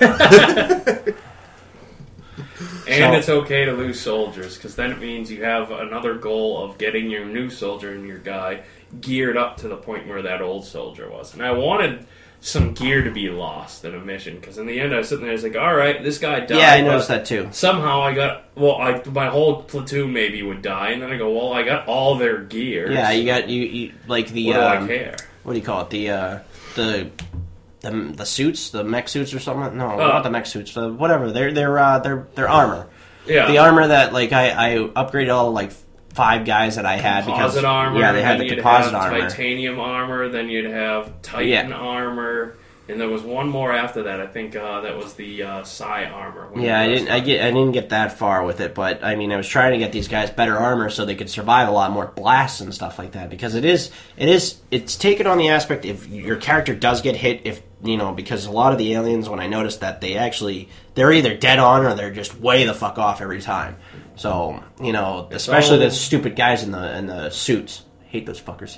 Speaker 7: And
Speaker 2: So-
Speaker 7: it's okay to lose soldiers, because then it means you have another goal of getting your new soldier and your guy geared up to the point where that old soldier was. And I wanted some gear to be lost in a mission, because in the end I was sitting there, I was like, alright, this guy died.
Speaker 2: Yeah, I noticed
Speaker 7: but
Speaker 2: that too.
Speaker 7: Somehow I got, well, I, my whole platoon maybe would die, and then I go, well, I got all their gear.
Speaker 2: Yeah, you got you, you like the
Speaker 7: What do
Speaker 2: um,
Speaker 7: I care?
Speaker 2: what do you call it? The uh, the the the suits, the mech suits or something? No,
Speaker 7: Uh,
Speaker 2: not the mech suits. The whatever. They're they're uh, they're they're armor.
Speaker 7: Yeah.
Speaker 2: The armor that like I, I upgraded all like five guys that I had
Speaker 7: Composite
Speaker 2: because
Speaker 7: armor.
Speaker 2: yeah they had
Speaker 7: then
Speaker 2: the
Speaker 7: you'd
Speaker 2: composite
Speaker 7: have
Speaker 2: armor.
Speaker 7: Titanium armor. Then you'd have Titan
Speaker 2: Yeah.
Speaker 7: armor, and there was one more after that. I think uh, that was the uh, Psi armor. when
Speaker 2: Yeah, I
Speaker 7: you
Speaker 2: didn't I get I didn't get that far with it, but I mean I was trying to get these guys better armor so they could survive a lot more blasts and stuff like that, because it is it is it's taken on the aspect if your character does get hit, if you know, because a lot of the aliens, when I noticed that they actually they're either dead on or they're just way the fuck off every time. So, you know,
Speaker 7: It's
Speaker 2: especially
Speaker 7: all-
Speaker 2: the stupid guys in the in the suits. Hate those fuckers.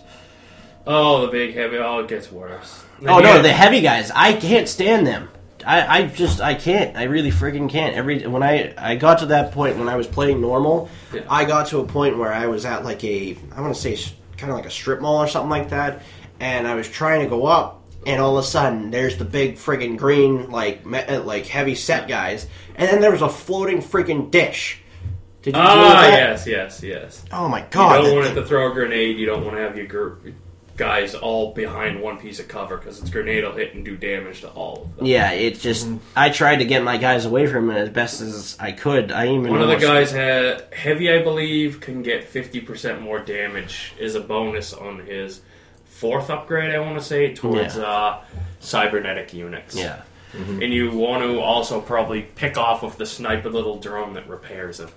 Speaker 7: Oh, the big heavy. Oh, it gets worse. Then
Speaker 2: Oh
Speaker 7: you
Speaker 2: no,
Speaker 7: get-
Speaker 2: the heavy guys. I can't stand them. I, I just I can't. I really freaking can't. Every when I I got to that point when I was playing normal,
Speaker 7: Yeah.
Speaker 2: I got to a point where I was at like a I want to say kind of like a strip mall or something like that, and I was trying to go up, and all of a sudden there's the big friggin' green like me, like heavy set guys, and then there was a floating freaking dish. Did you
Speaker 7: Ah,
Speaker 2: know that?
Speaker 7: yes, yes, yes.
Speaker 2: Oh my
Speaker 7: You
Speaker 2: god!
Speaker 7: don't
Speaker 2: that
Speaker 7: want it
Speaker 2: thing-
Speaker 7: to throw a grenade. You don't want to have your gr- guys all behind one piece of cover, because its grenade will hit and do damage to all of them.
Speaker 2: Yeah, it's just I tried to get my guys away from it as best as I could. I even
Speaker 7: One of the
Speaker 2: almost-
Speaker 7: guys had heavy, I believe, can get fifty percent more damage as a bonus on his fourth upgrade. I want to say towards
Speaker 2: Yeah.
Speaker 7: uh, cybernetic units.
Speaker 2: Yeah.
Speaker 7: And you want to also probably pick off with the sniper little drone that repairs it.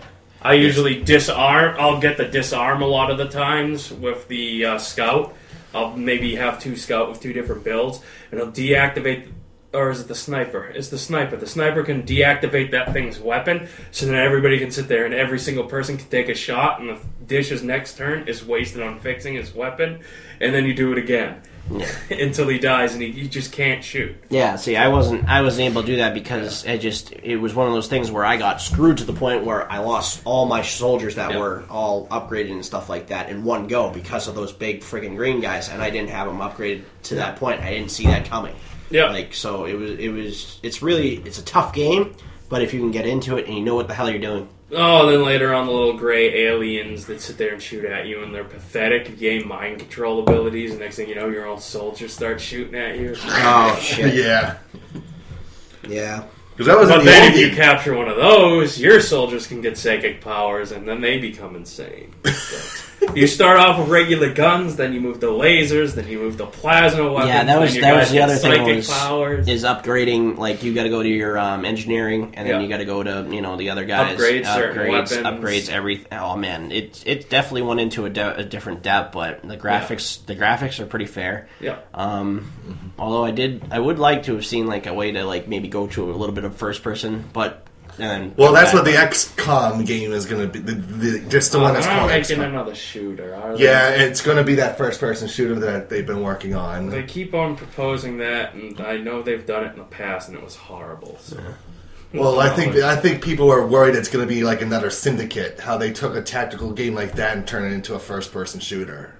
Speaker 7: I usually disarm. I'll get the disarm a lot of the times with the uh, scout. I'll maybe have two scout with two different builds, and I'll deactivate. Or is it the sniper? It's the sniper. The sniper can deactivate that thing's weapon, so then everybody can sit there and every single person can take a shot, and the dish's next turn is wasted on fixing his weapon, and then you do it again.
Speaker 2: Yeah.
Speaker 7: until he dies, and he, he just can't shoot.
Speaker 2: Yeah, see, I wasn't I wasn't able to do that because it just it was one of those things where I got screwed to the point where I lost all my soldiers that
Speaker 7: Yeah.
Speaker 2: were all upgraded and stuff like that in one go because of those big friggin' green guys, and I didn't have them upgraded to that point. I didn't see that coming.
Speaker 7: Yeah.
Speaker 2: Like so, it was it was it's really it's a tough game, but if you can get into it and you know what the hell you're doing.
Speaker 7: Oh, then later on, the little gray aliens that sit there and shoot at you, and they're pathetic. You gain mind control abilities, and next thing you know, your own soldiers start shooting at you.
Speaker 2: Oh shit!
Speaker 1: Yeah.
Speaker 2: Yeah.
Speaker 1: Because that was
Speaker 7: But
Speaker 1: the
Speaker 7: then
Speaker 1: old
Speaker 7: if you
Speaker 1: game.
Speaker 7: capture one of those, your soldiers can get psychic powers, and then they become insane. But you start off with regular guns, then you move to lasers, then you move to plasma weapons.
Speaker 2: Yeah, that was
Speaker 7: then
Speaker 2: that
Speaker 7: your
Speaker 2: was
Speaker 7: guys
Speaker 2: the
Speaker 7: get
Speaker 2: other thing
Speaker 7: psychic
Speaker 2: was
Speaker 7: powers.
Speaker 2: is upgrading. Like you got to go to your um, engineering, and then
Speaker 7: Yeah.
Speaker 2: you got to go to you know the other guys
Speaker 7: Upgrade certain
Speaker 2: upgrades,
Speaker 7: weapons.
Speaker 2: upgrades everything. Oh man, it it definitely went into a, de- a different depth, but the graphics the graphics are pretty fair.
Speaker 7: Yeah.
Speaker 2: Um, although I did I would like to have seen like a way to like maybe go to a little bit of first person, but then
Speaker 1: Well, that's what the X COM game is going to be. The, the, just the one that's
Speaker 7: They're not
Speaker 1: called
Speaker 7: making
Speaker 1: X COM.
Speaker 7: another shooter, are they?
Speaker 1: Yeah, it's going to be that first-person shooter that they've been working on.
Speaker 7: They keep on proposing that, and I know they've done it in the past, and it was horrible. So.
Speaker 1: Well, I think I think people are worried it's going to be like another Syndicate. How they took a tactical game like that and turned it into a first-person shooter.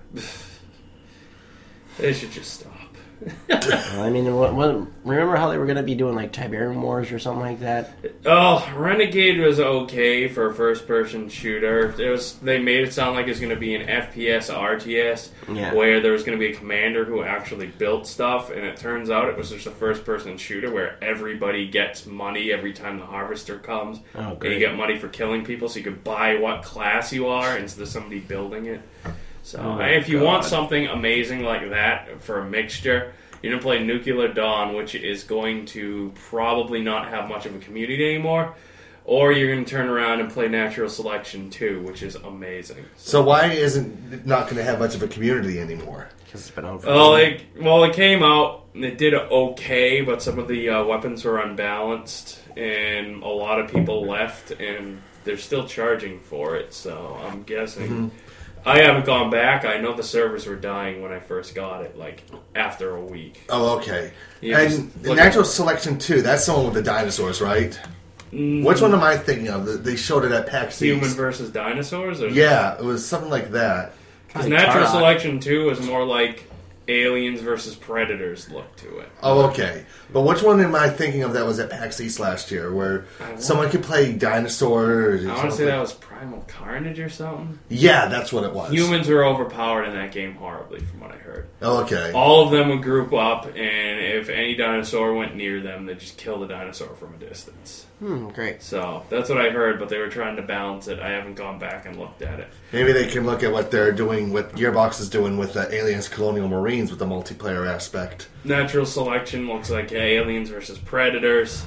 Speaker 7: They should just stop.
Speaker 2: Well, I mean, what, what, remember how they were going to be doing like Tiberian Wars or something like that?
Speaker 7: Oh, Renegade was okay for a first-person shooter. It was they made it sound like it was going to be an F P S R T S,
Speaker 2: Yeah.
Speaker 7: where there was going to be a commander who actually built stuff, and it turns out it was just a first-person shooter where everybody gets money every time the Harvester comes.
Speaker 2: Oh,
Speaker 7: And you
Speaker 2: great.
Speaker 7: get money for killing people, so you could buy what class you are instead of somebody building it. So,
Speaker 2: Oh,
Speaker 7: and if you want
Speaker 2: God.
Speaker 7: something amazing like that for a mixture, you're going to play Nuclear Dawn, which is going to probably not have much of a community anymore, or you're going to turn around and play Natural Selection two, which is amazing.
Speaker 1: So why isn't it not going to have much of a community anymore?
Speaker 2: Because it's been out for
Speaker 7: Well, it, well, it came out, and it did okay, but some of the uh, weapons were unbalanced, and a lot of people left, and they're still charging for it, so I'm guessing...
Speaker 1: Mm-hmm.
Speaker 7: I haven't gone back. I know the servers were dying when I first got it, like, after a week.
Speaker 1: Oh, okay.
Speaker 7: Yeah, just
Speaker 1: and
Speaker 7: look
Speaker 1: Natural
Speaker 7: at-
Speaker 1: Selection two, that's the one with the dinosaurs, right?
Speaker 7: Mm,
Speaker 1: Which one am I thinking of? They showed it at PAX
Speaker 7: Human
Speaker 1: East.
Speaker 7: versus dinosaurs? Or
Speaker 1: Yeah, it was something like that.
Speaker 7: Because
Speaker 2: Like
Speaker 7: Natural
Speaker 2: Turok.
Speaker 7: Selection two is more like Aliens versus Predators look to it.
Speaker 1: Oh, okay. But which one am I thinking of that was at PAX East last year, where someone could play dinosaurs? Or
Speaker 7: I want to say
Speaker 1: something?
Speaker 7: that was Primal Carnage or something.
Speaker 1: Yeah, that's what it was.
Speaker 7: Humans were overpowered in that game horribly, from what I heard.
Speaker 1: Oh, okay.
Speaker 7: All of them would group up, and if any dinosaur went near them, they'd just kill the dinosaur from a distance.
Speaker 2: Hmm, great.
Speaker 7: So that's what I heard, but they were trying to balance it. I haven't gone back and looked at it.
Speaker 1: Maybe they can look at what they're doing, what Gearbox is doing with the Aliens Colonial Marines with the multiplayer aspect.
Speaker 7: Natural Selection looks like Aliens versus Predators.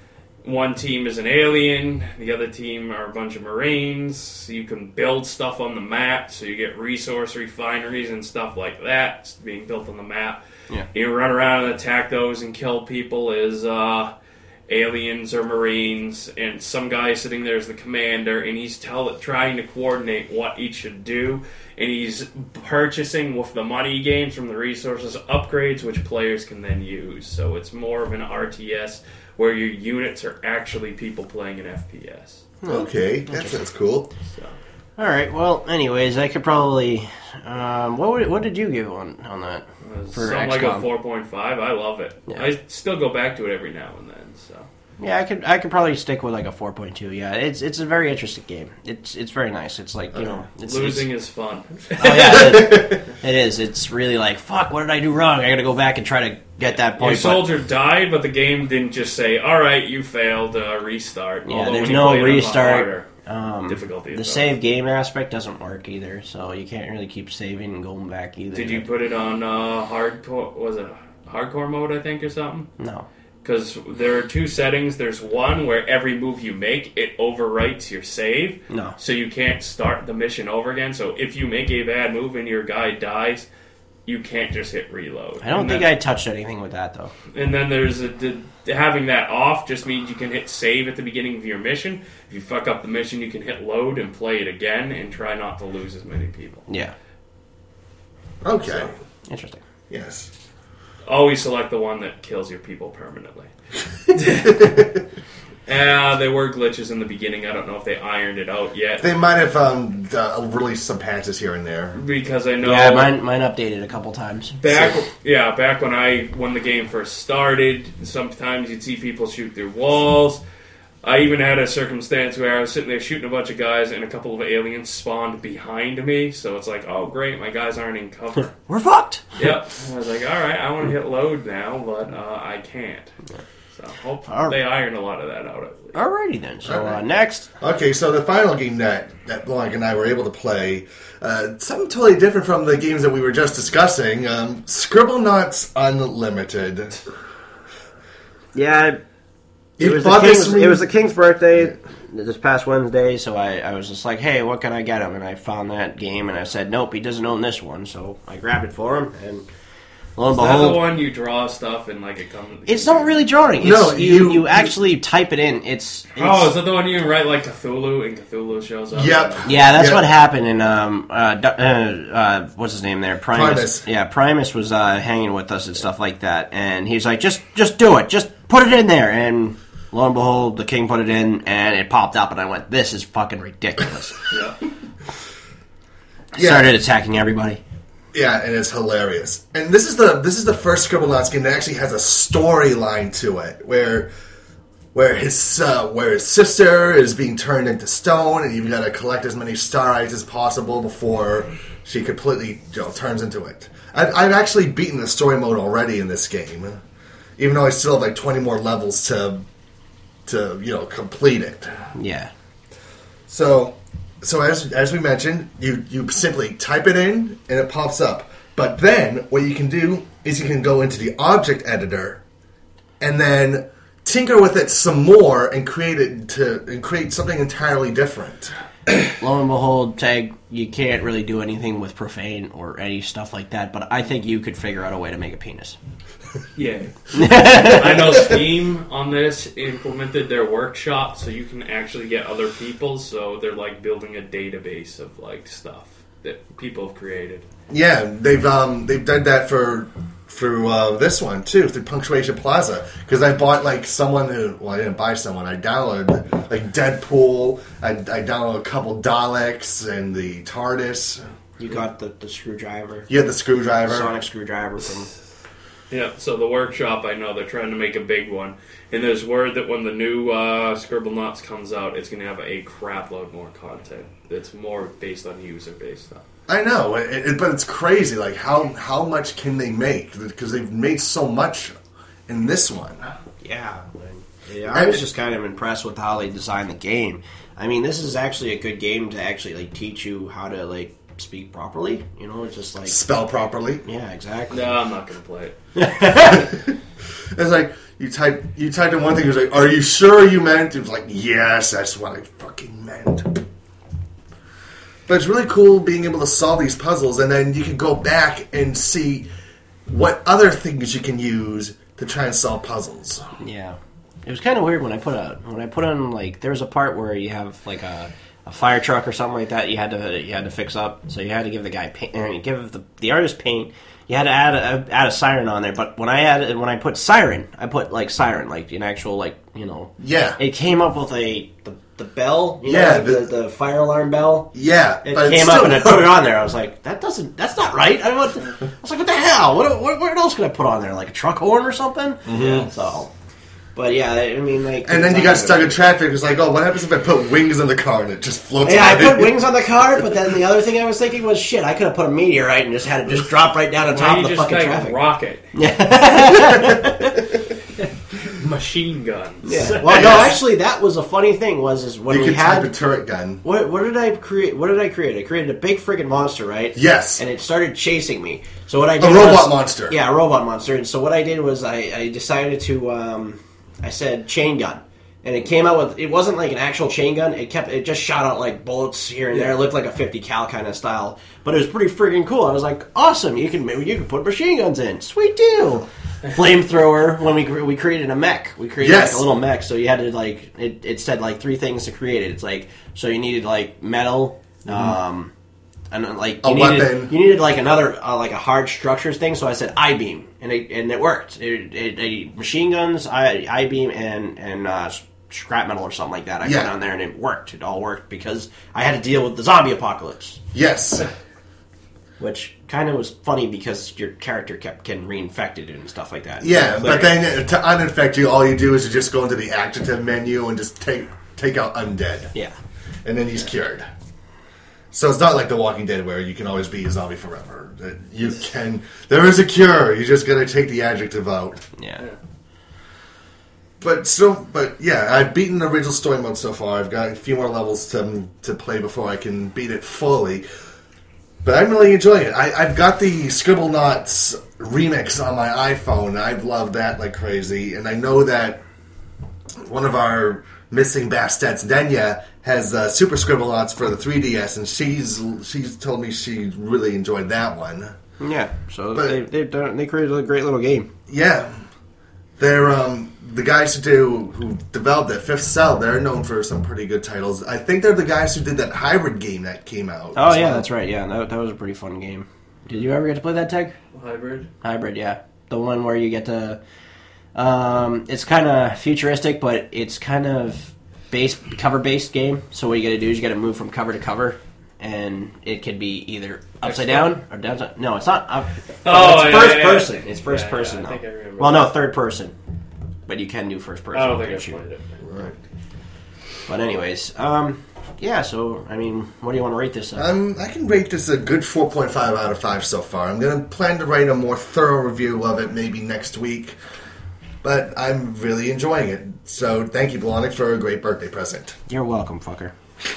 Speaker 7: One team is an alien, the other team are a bunch of Marines. You can build stuff on the map, so you get resource refineries and stuff like that it's being built on the map.
Speaker 2: Yeah.
Speaker 7: You run around and attack those and kill people as uh, aliens or Marines, and some guy sitting there is the commander, and he's tell, trying to coordinate what each should do, and he's purchasing with the money gains from the resources upgrades which players can then use. So it's more of an R T S where your units are actually people playing an F P S.
Speaker 1: Okay, that sounds cool.
Speaker 7: So.
Speaker 2: All right. Well, anyways, I could probably. Um, what would, what did you give on on that for
Speaker 7: Something like
Speaker 2: X COM?
Speaker 7: a four point five. I love it.
Speaker 2: Yeah.
Speaker 7: I still go back to it every now and then. So
Speaker 2: Yeah, I could I could probably stick with like a four point two. Yeah, it's it's a very interesting game. It's it's very nice. It's like you know, it's,
Speaker 7: losing
Speaker 2: It's,
Speaker 7: is fun.
Speaker 2: oh yeah, it is. It is. It's really like fuck. What did I do wrong? I got to go back and try to get that
Speaker 7: Your
Speaker 2: point. but-
Speaker 7: soldier died, but the game didn't just say, "All right, you failed. Uh, restart."
Speaker 2: Yeah,
Speaker 7: Although
Speaker 2: there's
Speaker 7: when you
Speaker 2: no
Speaker 7: play it on the
Speaker 2: restart.
Speaker 7: harder
Speaker 2: Um,
Speaker 7: difficulty.
Speaker 2: the
Speaker 7: it's
Speaker 2: save game aspect doesn't work either, so you can't really keep saving and going back either.
Speaker 7: Did you put it on uh, hardcore? Was it hardcore mode? I think or something.
Speaker 2: No.
Speaker 7: Because there are two settings. There's one where every move you make, it overwrites your save.
Speaker 2: No.
Speaker 7: So you can't start the mission over again. So if you make a bad move and your guy dies, you can't just hit reload.
Speaker 2: I don't
Speaker 7: and
Speaker 2: think
Speaker 7: then,
Speaker 2: I touched anything with that though.
Speaker 7: And then there's a, the, having that off just means you can hit save at the beginning of your mission. If you fuck up the mission, you can hit load and play it again and try not to lose as many people.
Speaker 2: Yeah.
Speaker 1: Okay.
Speaker 2: Interesting.
Speaker 1: Yes.
Speaker 7: Always select the one that kills your people permanently. Uh, there were glitches in the beginning. I don't know if they ironed it out yet.
Speaker 1: They might have um, uh, released some patches here and there.
Speaker 7: Because I know...
Speaker 2: Yeah, mine, mine updated a couple times.
Speaker 7: Back, yeah, back when I when the game first started, sometimes you'd see people shoot through walls. I even had a circumstance where I was sitting there shooting a bunch of guys and a couple of aliens spawned behind me. So it's like, oh great, my guys aren't in cover.
Speaker 2: We're fucked!
Speaker 7: Yep. I was like, alright, I want to hit load now, but uh, I can't. So hopefully
Speaker 2: All right.
Speaker 7: they iron a lot of that out at least.
Speaker 2: Alrighty then. So
Speaker 1: Alright.
Speaker 2: uh, next.
Speaker 1: Okay, so the final game that, that Blanc and I were able to play, uh, something totally different from the games that we were just discussing, um, Scribblenauts Unlimited.
Speaker 2: Yeah, it
Speaker 1: You
Speaker 2: was, the
Speaker 1: bought
Speaker 2: king's,
Speaker 1: this
Speaker 2: it was the king's birthday this past Wednesday, so I, I was just like, hey, what can I get him? And I found that game, and I said, nope, he doesn't own this one, so I grabbed it for him, and lo and
Speaker 7: Is that the
Speaker 2: behold...
Speaker 7: one you draw stuff and like it comes?
Speaker 2: It's not really drawing. It's,
Speaker 1: No,
Speaker 2: you,
Speaker 1: you-
Speaker 2: you actually type it in. It's, it's
Speaker 7: Oh, is that the one you can write like Cthulhu and Cthulhu shows up?
Speaker 1: Yep.
Speaker 2: yeah, that's
Speaker 1: Yeah.
Speaker 2: what happened. And um, uh, du- uh, uh, what's his name there? Primus.
Speaker 1: Primus.
Speaker 2: Yeah, Primus was uh, hanging with us and stuff like that. And he's like, just, just do it. Just put it in there. And lo and behold, the king put it in, and it popped up. And I went, this is fucking ridiculous.
Speaker 7: Yeah.
Speaker 1: Yeah.
Speaker 2: Started attacking everybody.
Speaker 1: Yeah, and it's hilarious. And this is the this is the first Scribblenauts game that actually has a storyline to it, where where his uh, where his sister is being turned into stone, and you've got to collect as many star eyes as possible before she completely, you know, turns into it. I've, I've actually beaten the story mode already in this game, even though I still have like twenty more levels to to you know complete it.
Speaker 2: Yeah.
Speaker 1: So, so as as we mentioned, you you simply type it in and it pops up. But then what you can do is you can go into the object editor and then tinker with it some more and create it to and create something entirely different.
Speaker 2: Lo and behold, Tag, you can't really do anything with profane or any stuff like that, but I think you could figure out a way to make a penis.
Speaker 7: Yeah. I know Steam on this implemented their workshop so you can actually get other people, so they're like building a database of like stuff that people have created.
Speaker 1: Yeah, they've um they've done that for through uh, this one too, through Punctuation Plaza, because I bought like someone who well I didn't buy someone I downloaded like Deadpool, I, I downloaded a couple Daleks and the TARDIS.
Speaker 2: You got the, the screwdriver,
Speaker 1: You had the screwdriver.
Speaker 2: sonic screwdriver from...
Speaker 7: Yeah, so the workshop, I know they're trying to make a big one. And there's word that when the new uh, Scribblenauts comes out, it's going to have a crap load more content. It's more based on user-based stuff.
Speaker 1: I know, it, it, but it's crazy. Like how how much can they make? Because they've made so much in this one.
Speaker 2: Yeah, yeah, I was just kind of impressed with how they designed the game. I mean, this is actually a good game to actually like teach you how to like speak properly. You know, it's just like
Speaker 1: Spell properly.
Speaker 2: yeah, exactly.
Speaker 7: No, I'm not going to play it.
Speaker 1: It's like you type you typed in one thing. It was like, "Are you sure you meant?" It was like, "Yes, that's what I fucking meant." But it's really cool being able to solve these puzzles, and then you can go back and see what other things you can use to try and solve puzzles.
Speaker 2: Yeah, it was kind of weird when I put a when I put on like there was a part where you have like a, a fire truck or something like that you had to you had to fix up, so you had to give the guy paint, uh, give the the artist paint. You had to add a, add a siren on there, but when I added when I put siren, I put like siren, like an actual like you know.
Speaker 1: Yeah.
Speaker 2: It came up with a the, the bell, you
Speaker 1: Yeah,
Speaker 2: know, the,
Speaker 1: the-
Speaker 2: the fire alarm bell.
Speaker 1: Yeah,
Speaker 2: It
Speaker 1: but it's
Speaker 2: came up
Speaker 1: still
Speaker 2: and I put it on there. I was like, that doesn't, that's not right. I, what, I was like, what the hell? What, what, what else could I put on there? Like a truck horn or something? Mm-hmm. So, but yeah, I mean, like.
Speaker 1: And then you got stuck in traffic. It was like, oh, what happens if I put wings in the car and it just floats?
Speaker 2: Yeah, I
Speaker 1: away?
Speaker 2: put wings on the car, but then the other thing I was thinking was, shit, I could have put a meteorite and just had it just drop right down on
Speaker 7: Why
Speaker 2: top
Speaker 7: don't
Speaker 2: of
Speaker 7: you
Speaker 2: the
Speaker 7: just
Speaker 2: fucking
Speaker 7: like
Speaker 2: traffic.
Speaker 7: rocket? Machine guns.
Speaker 2: Yeah. Well, no, actually, that was a funny thing. Was is when
Speaker 1: You
Speaker 2: we
Speaker 1: could
Speaker 2: had
Speaker 1: type a turret gun.
Speaker 2: what? What did I create? What did I create? I created a big friggin' monster, right?
Speaker 1: Yes.
Speaker 2: And it started chasing me. So what I did
Speaker 1: A robot
Speaker 2: was-
Speaker 1: monster.
Speaker 2: Yeah, a robot monster. And so what I did was I, I decided to um, I said chain gun. And it came out with, it wasn't like an actual chain gun. It kept, it just shot out like bullets here and there. It looked like a fifty cal kind of style, but it was pretty freaking cool. I was like, awesome! You can maybe you can put machine guns in. Sweet deal. Flamethrower. When we we created a mech, we created
Speaker 1: Yes.
Speaker 2: like a little mech. So you had to like it. It said like three things to create it. It's like so you needed like metal, um, and like
Speaker 1: A
Speaker 2: you needed,
Speaker 1: weapon.
Speaker 2: you needed like another uh, like a hard structures thing. So I said I beam, and it and it worked. It, it, it machine guns, I I beam, and and uh, scrap metal or something like that. I
Speaker 1: Yeah.
Speaker 2: put on there, and it worked. It all worked because I had to deal with the zombie apocalypse,
Speaker 1: Yes.
Speaker 2: which kind of was funny because your character kept getting reinfected and stuff like that.
Speaker 1: Yeah, but then to uninfect you, all you do is you just go into the adjective menu and just take take out undead.
Speaker 2: Yeah.
Speaker 1: And then he's cured. So it's not like The Walking Dead where you can always be a zombie forever. You can... There is a cure. You just gotta take the adjective out.
Speaker 2: Yeah.
Speaker 1: But still... But yeah, I've beaten the original story mode so far. I've got a few more levels to to play before I can beat it fully. But I'm really enjoying it. I, I've got the Scribble Knots remix on my iPhone. I've loved that like crazy. And I know that one of our missing Bastards, Denya, has uh, Super Scribble Knots for the three D S, and she's she's told me she really enjoyed that one.
Speaker 2: Yeah. So
Speaker 1: But-
Speaker 2: they they've done, they created a great little game.
Speaker 1: Yeah. They're, um, the guys who do, who developed that Fifth Cell, they're known for some pretty good titles. I think they're the guys who did that hybrid game that came out.
Speaker 2: Oh
Speaker 1: as
Speaker 2: yeah,
Speaker 1: well.
Speaker 2: that's right. Yeah, that, that was a pretty fun game. Did you ever get to play that, Teg?
Speaker 7: Hybrid.
Speaker 2: Hybrid, yeah. The one where you get to... Um, it's kind of futuristic, but it's kind of base cover-based game. So what you got to do is you got to move from cover to cover, and it could be either upside down or downside. No, it's not up.
Speaker 7: Oh,
Speaker 2: it's
Speaker 7: yeah,
Speaker 2: first
Speaker 7: yeah,
Speaker 2: person.
Speaker 7: yeah.
Speaker 2: It's first
Speaker 7: Yeah,
Speaker 2: person,
Speaker 7: yeah, I
Speaker 2: though.
Speaker 7: think I remember
Speaker 2: Well, no,
Speaker 7: that.
Speaker 2: third person. But you can do first person.
Speaker 7: I don't think
Speaker 2: You
Speaker 7: I've
Speaker 2: can shoot.
Speaker 7: played it.
Speaker 1: Right.
Speaker 2: But anyways, um, yeah, so, I mean, what do you want to rate this at?
Speaker 1: Um, I can rate this a good four point five out of five so far. I'm going to plan to write a more thorough review of it maybe next week. But I'm really enjoying it. So thank you, Blonic, for a great birthday present.
Speaker 2: You're welcome, fucker.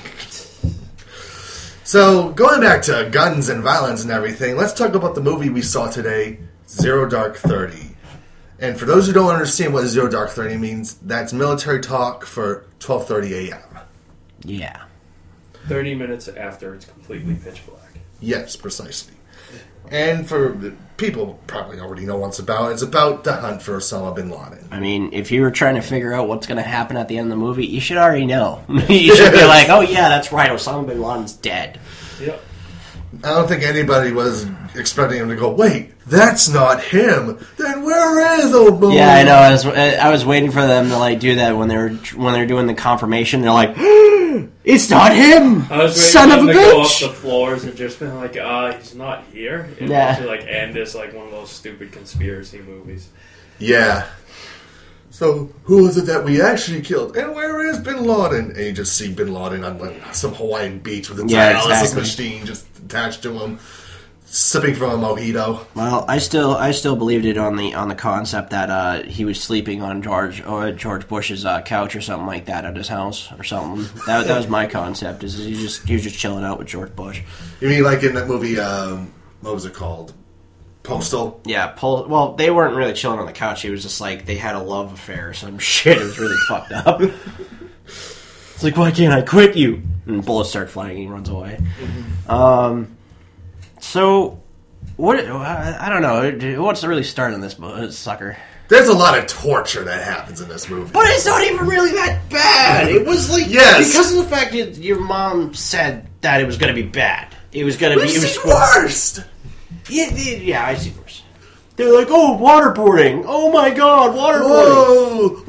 Speaker 1: So, going back to guns and violence and everything, let's talk about the movie we saw today, Zero Dark Thirty. And for those who don't understand what Zero Dark Thirty means, that's military talk for twelve thirty a.m.
Speaker 2: Yeah.
Speaker 7: Thirty minutes after it's completely pitch black.
Speaker 1: Yes, precisely. And for people probably already know what it's about. It's about the hunt for Osama bin Laden.
Speaker 2: I mean, if you were trying to figure out what's going to happen at the end of the movie, you should already know. You should be like, oh yeah, that's right, Osama bin Laden's dead.
Speaker 7: Yep.
Speaker 1: I don't think anybody was expecting him to go, wait, that's not him. Then where is Obama?
Speaker 2: Yeah, I know. I was I was waiting for them to like do that when they were when they were doing the confirmation. They're like, it's not him,
Speaker 7: I was waiting
Speaker 2: son
Speaker 7: for
Speaker 2: of
Speaker 7: them
Speaker 2: a
Speaker 7: to go up
Speaker 2: bitch.
Speaker 7: the floors and just been like, ah, he's not here. And
Speaker 2: Yeah.
Speaker 7: actually like end this like one of those stupid conspiracy movies.
Speaker 1: Yeah. So, who is it that we actually killed? And where is Bin Laden? And you just see Bin Laden on like, some Hawaiian beach with a
Speaker 2: Yeah,
Speaker 1: dialysis
Speaker 2: exactly.
Speaker 1: machine just attached to him, sipping from a mojito.
Speaker 2: Well, I still I still believed it on the on the concept that uh, he was sleeping on George or George Bush's uh, couch or something like that at his house or something. That that was my concept. Is he just he was just chilling out with George Bush?
Speaker 1: You mean like in that movie, um, what was it called? Postal?
Speaker 2: Yeah, Paul. Well, they weren't really chilling on the couch. He was just like they had a love affair or some shit. It was really fucked up. It's like, why can't I quit you? And bullets start flying. And he runs away. Um. So, what? I I don't know. What's really starting this mo- sucker?
Speaker 1: There's a lot of torture that happens in this movie.
Speaker 2: But it's not even really that bad. It was like
Speaker 1: Yes.
Speaker 2: because of the fact that your mom said that it was going to be bad. It was going to be.
Speaker 1: We've
Speaker 2: It was
Speaker 1: seen worst!
Speaker 2: Yeah, yeah, yeah, I see worse. They're like, oh, waterboarding. Oh my god, waterboarding.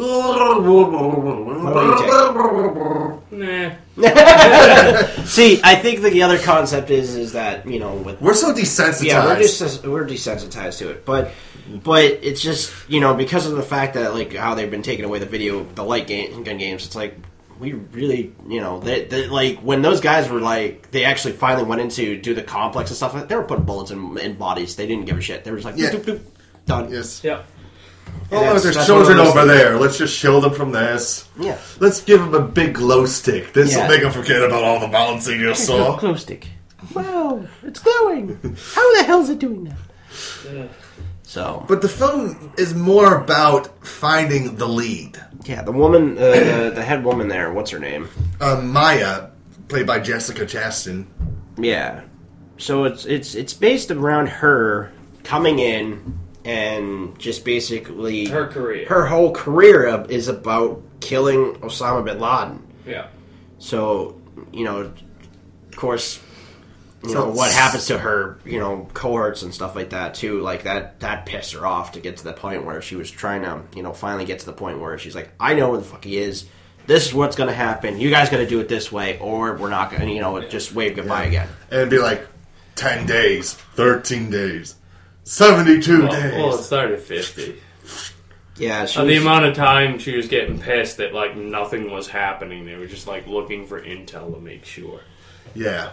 Speaker 1: Whoa.
Speaker 7: Nah.
Speaker 2: See, I think the other concept is is that, you know, with
Speaker 1: We're so desensitized.
Speaker 2: yeah, we're just we're desensitized to it, but but it's just, you know, because of the fact that like how they've been taking away the video, the light game, gun games. It's like we really, you know, they, they, like when those guys were like, they actually finally went into do the complex and stuff. They were putting bullets in, in bodies. They didn't give a shit. They were just like,
Speaker 1: Yeah.
Speaker 2: doop, doop, doop, done.
Speaker 1: Yes.
Speaker 7: Yep.
Speaker 1: Oh,
Speaker 2: that's-
Speaker 1: there's
Speaker 2: that's
Speaker 1: children
Speaker 2: one of those
Speaker 1: over
Speaker 2: things.
Speaker 1: there. Let's just shield them from this.
Speaker 2: Yeah.
Speaker 1: Let's give them a big glow stick. This will
Speaker 2: Yeah.
Speaker 1: make them forget about all the violence they just saw.
Speaker 2: Glow stick. Wow, it's glowing. How the hell is it doing that?
Speaker 7: Yeah.
Speaker 2: So,
Speaker 1: But the film is more about finding the lead.
Speaker 2: yeah, the woman, uh, the, the head woman there, what's her name?
Speaker 1: Uh, Maya, played by Jessica Chastain.
Speaker 2: Yeah. So it's it's it's based around her coming in and just basically
Speaker 7: Her career.
Speaker 2: Her whole career of- is about killing Osama bin Laden.
Speaker 7: Yeah.
Speaker 2: So, you know, of course, you
Speaker 1: So
Speaker 2: know what
Speaker 1: it's-
Speaker 2: happens to her, you know, cohorts and stuff like that too. Like that, that pissed her off to get to the point where she was trying to, you know, finally get to the point where she's like, I know where the fuck he is. This is what's going to happen. You guys got to do it this way, or we're not going to, you know, just wave goodbye again.
Speaker 1: And it'd be like ten days, thirteen days, seventy-two
Speaker 7: Well,
Speaker 1: days.
Speaker 7: well, it started at fifty.
Speaker 2: Yeah, she
Speaker 7: Uh, the
Speaker 2: was-
Speaker 7: amount of time she was getting pissed that like nothing was happening. They were just like looking for intel to make sure.
Speaker 1: Yeah.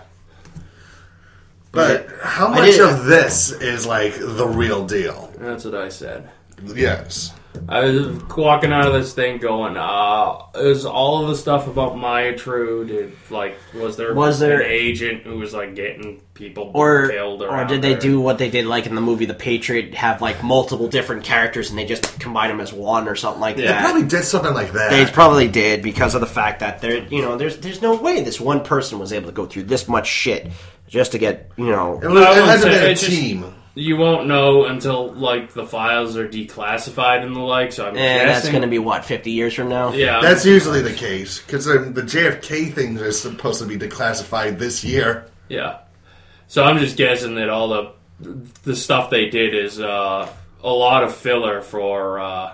Speaker 1: But how
Speaker 2: I
Speaker 1: much
Speaker 2: did-
Speaker 1: of this is like the real deal?
Speaker 7: That's what I said.
Speaker 1: Yes.
Speaker 7: I was walking out of this thing going, uh, is all of the stuff about Maya true? Did, like, was there,
Speaker 2: Was there-
Speaker 7: an agent who was, like, getting people
Speaker 2: Or,
Speaker 7: killed?
Speaker 2: or
Speaker 7: around
Speaker 2: did they
Speaker 7: her?
Speaker 2: do what they did like in the movie The Patriot, have like multiple different characters and they just combine them as one or something like
Speaker 1: They
Speaker 2: that?
Speaker 1: probably did something like that.
Speaker 2: They probably did because of the fact that there, you know, there's there's no way this one person was able to go through this much shit just to get, you know.
Speaker 1: it, was,
Speaker 7: I
Speaker 1: it
Speaker 7: wouldn't
Speaker 1: hasn't
Speaker 7: say-
Speaker 1: been a
Speaker 7: it's just-
Speaker 1: team.
Speaker 7: You won't know until, like, the files are declassified and the like, so I'm
Speaker 2: And that's
Speaker 7: guessing...
Speaker 2: going to be what, fifty years from now?
Speaker 7: Yeah.
Speaker 1: That's usually the case because um, the J F K things are supposed to be declassified this year.
Speaker 7: Yeah. So I'm just guessing that all the the stuff they did is uh, a lot of filler for uh,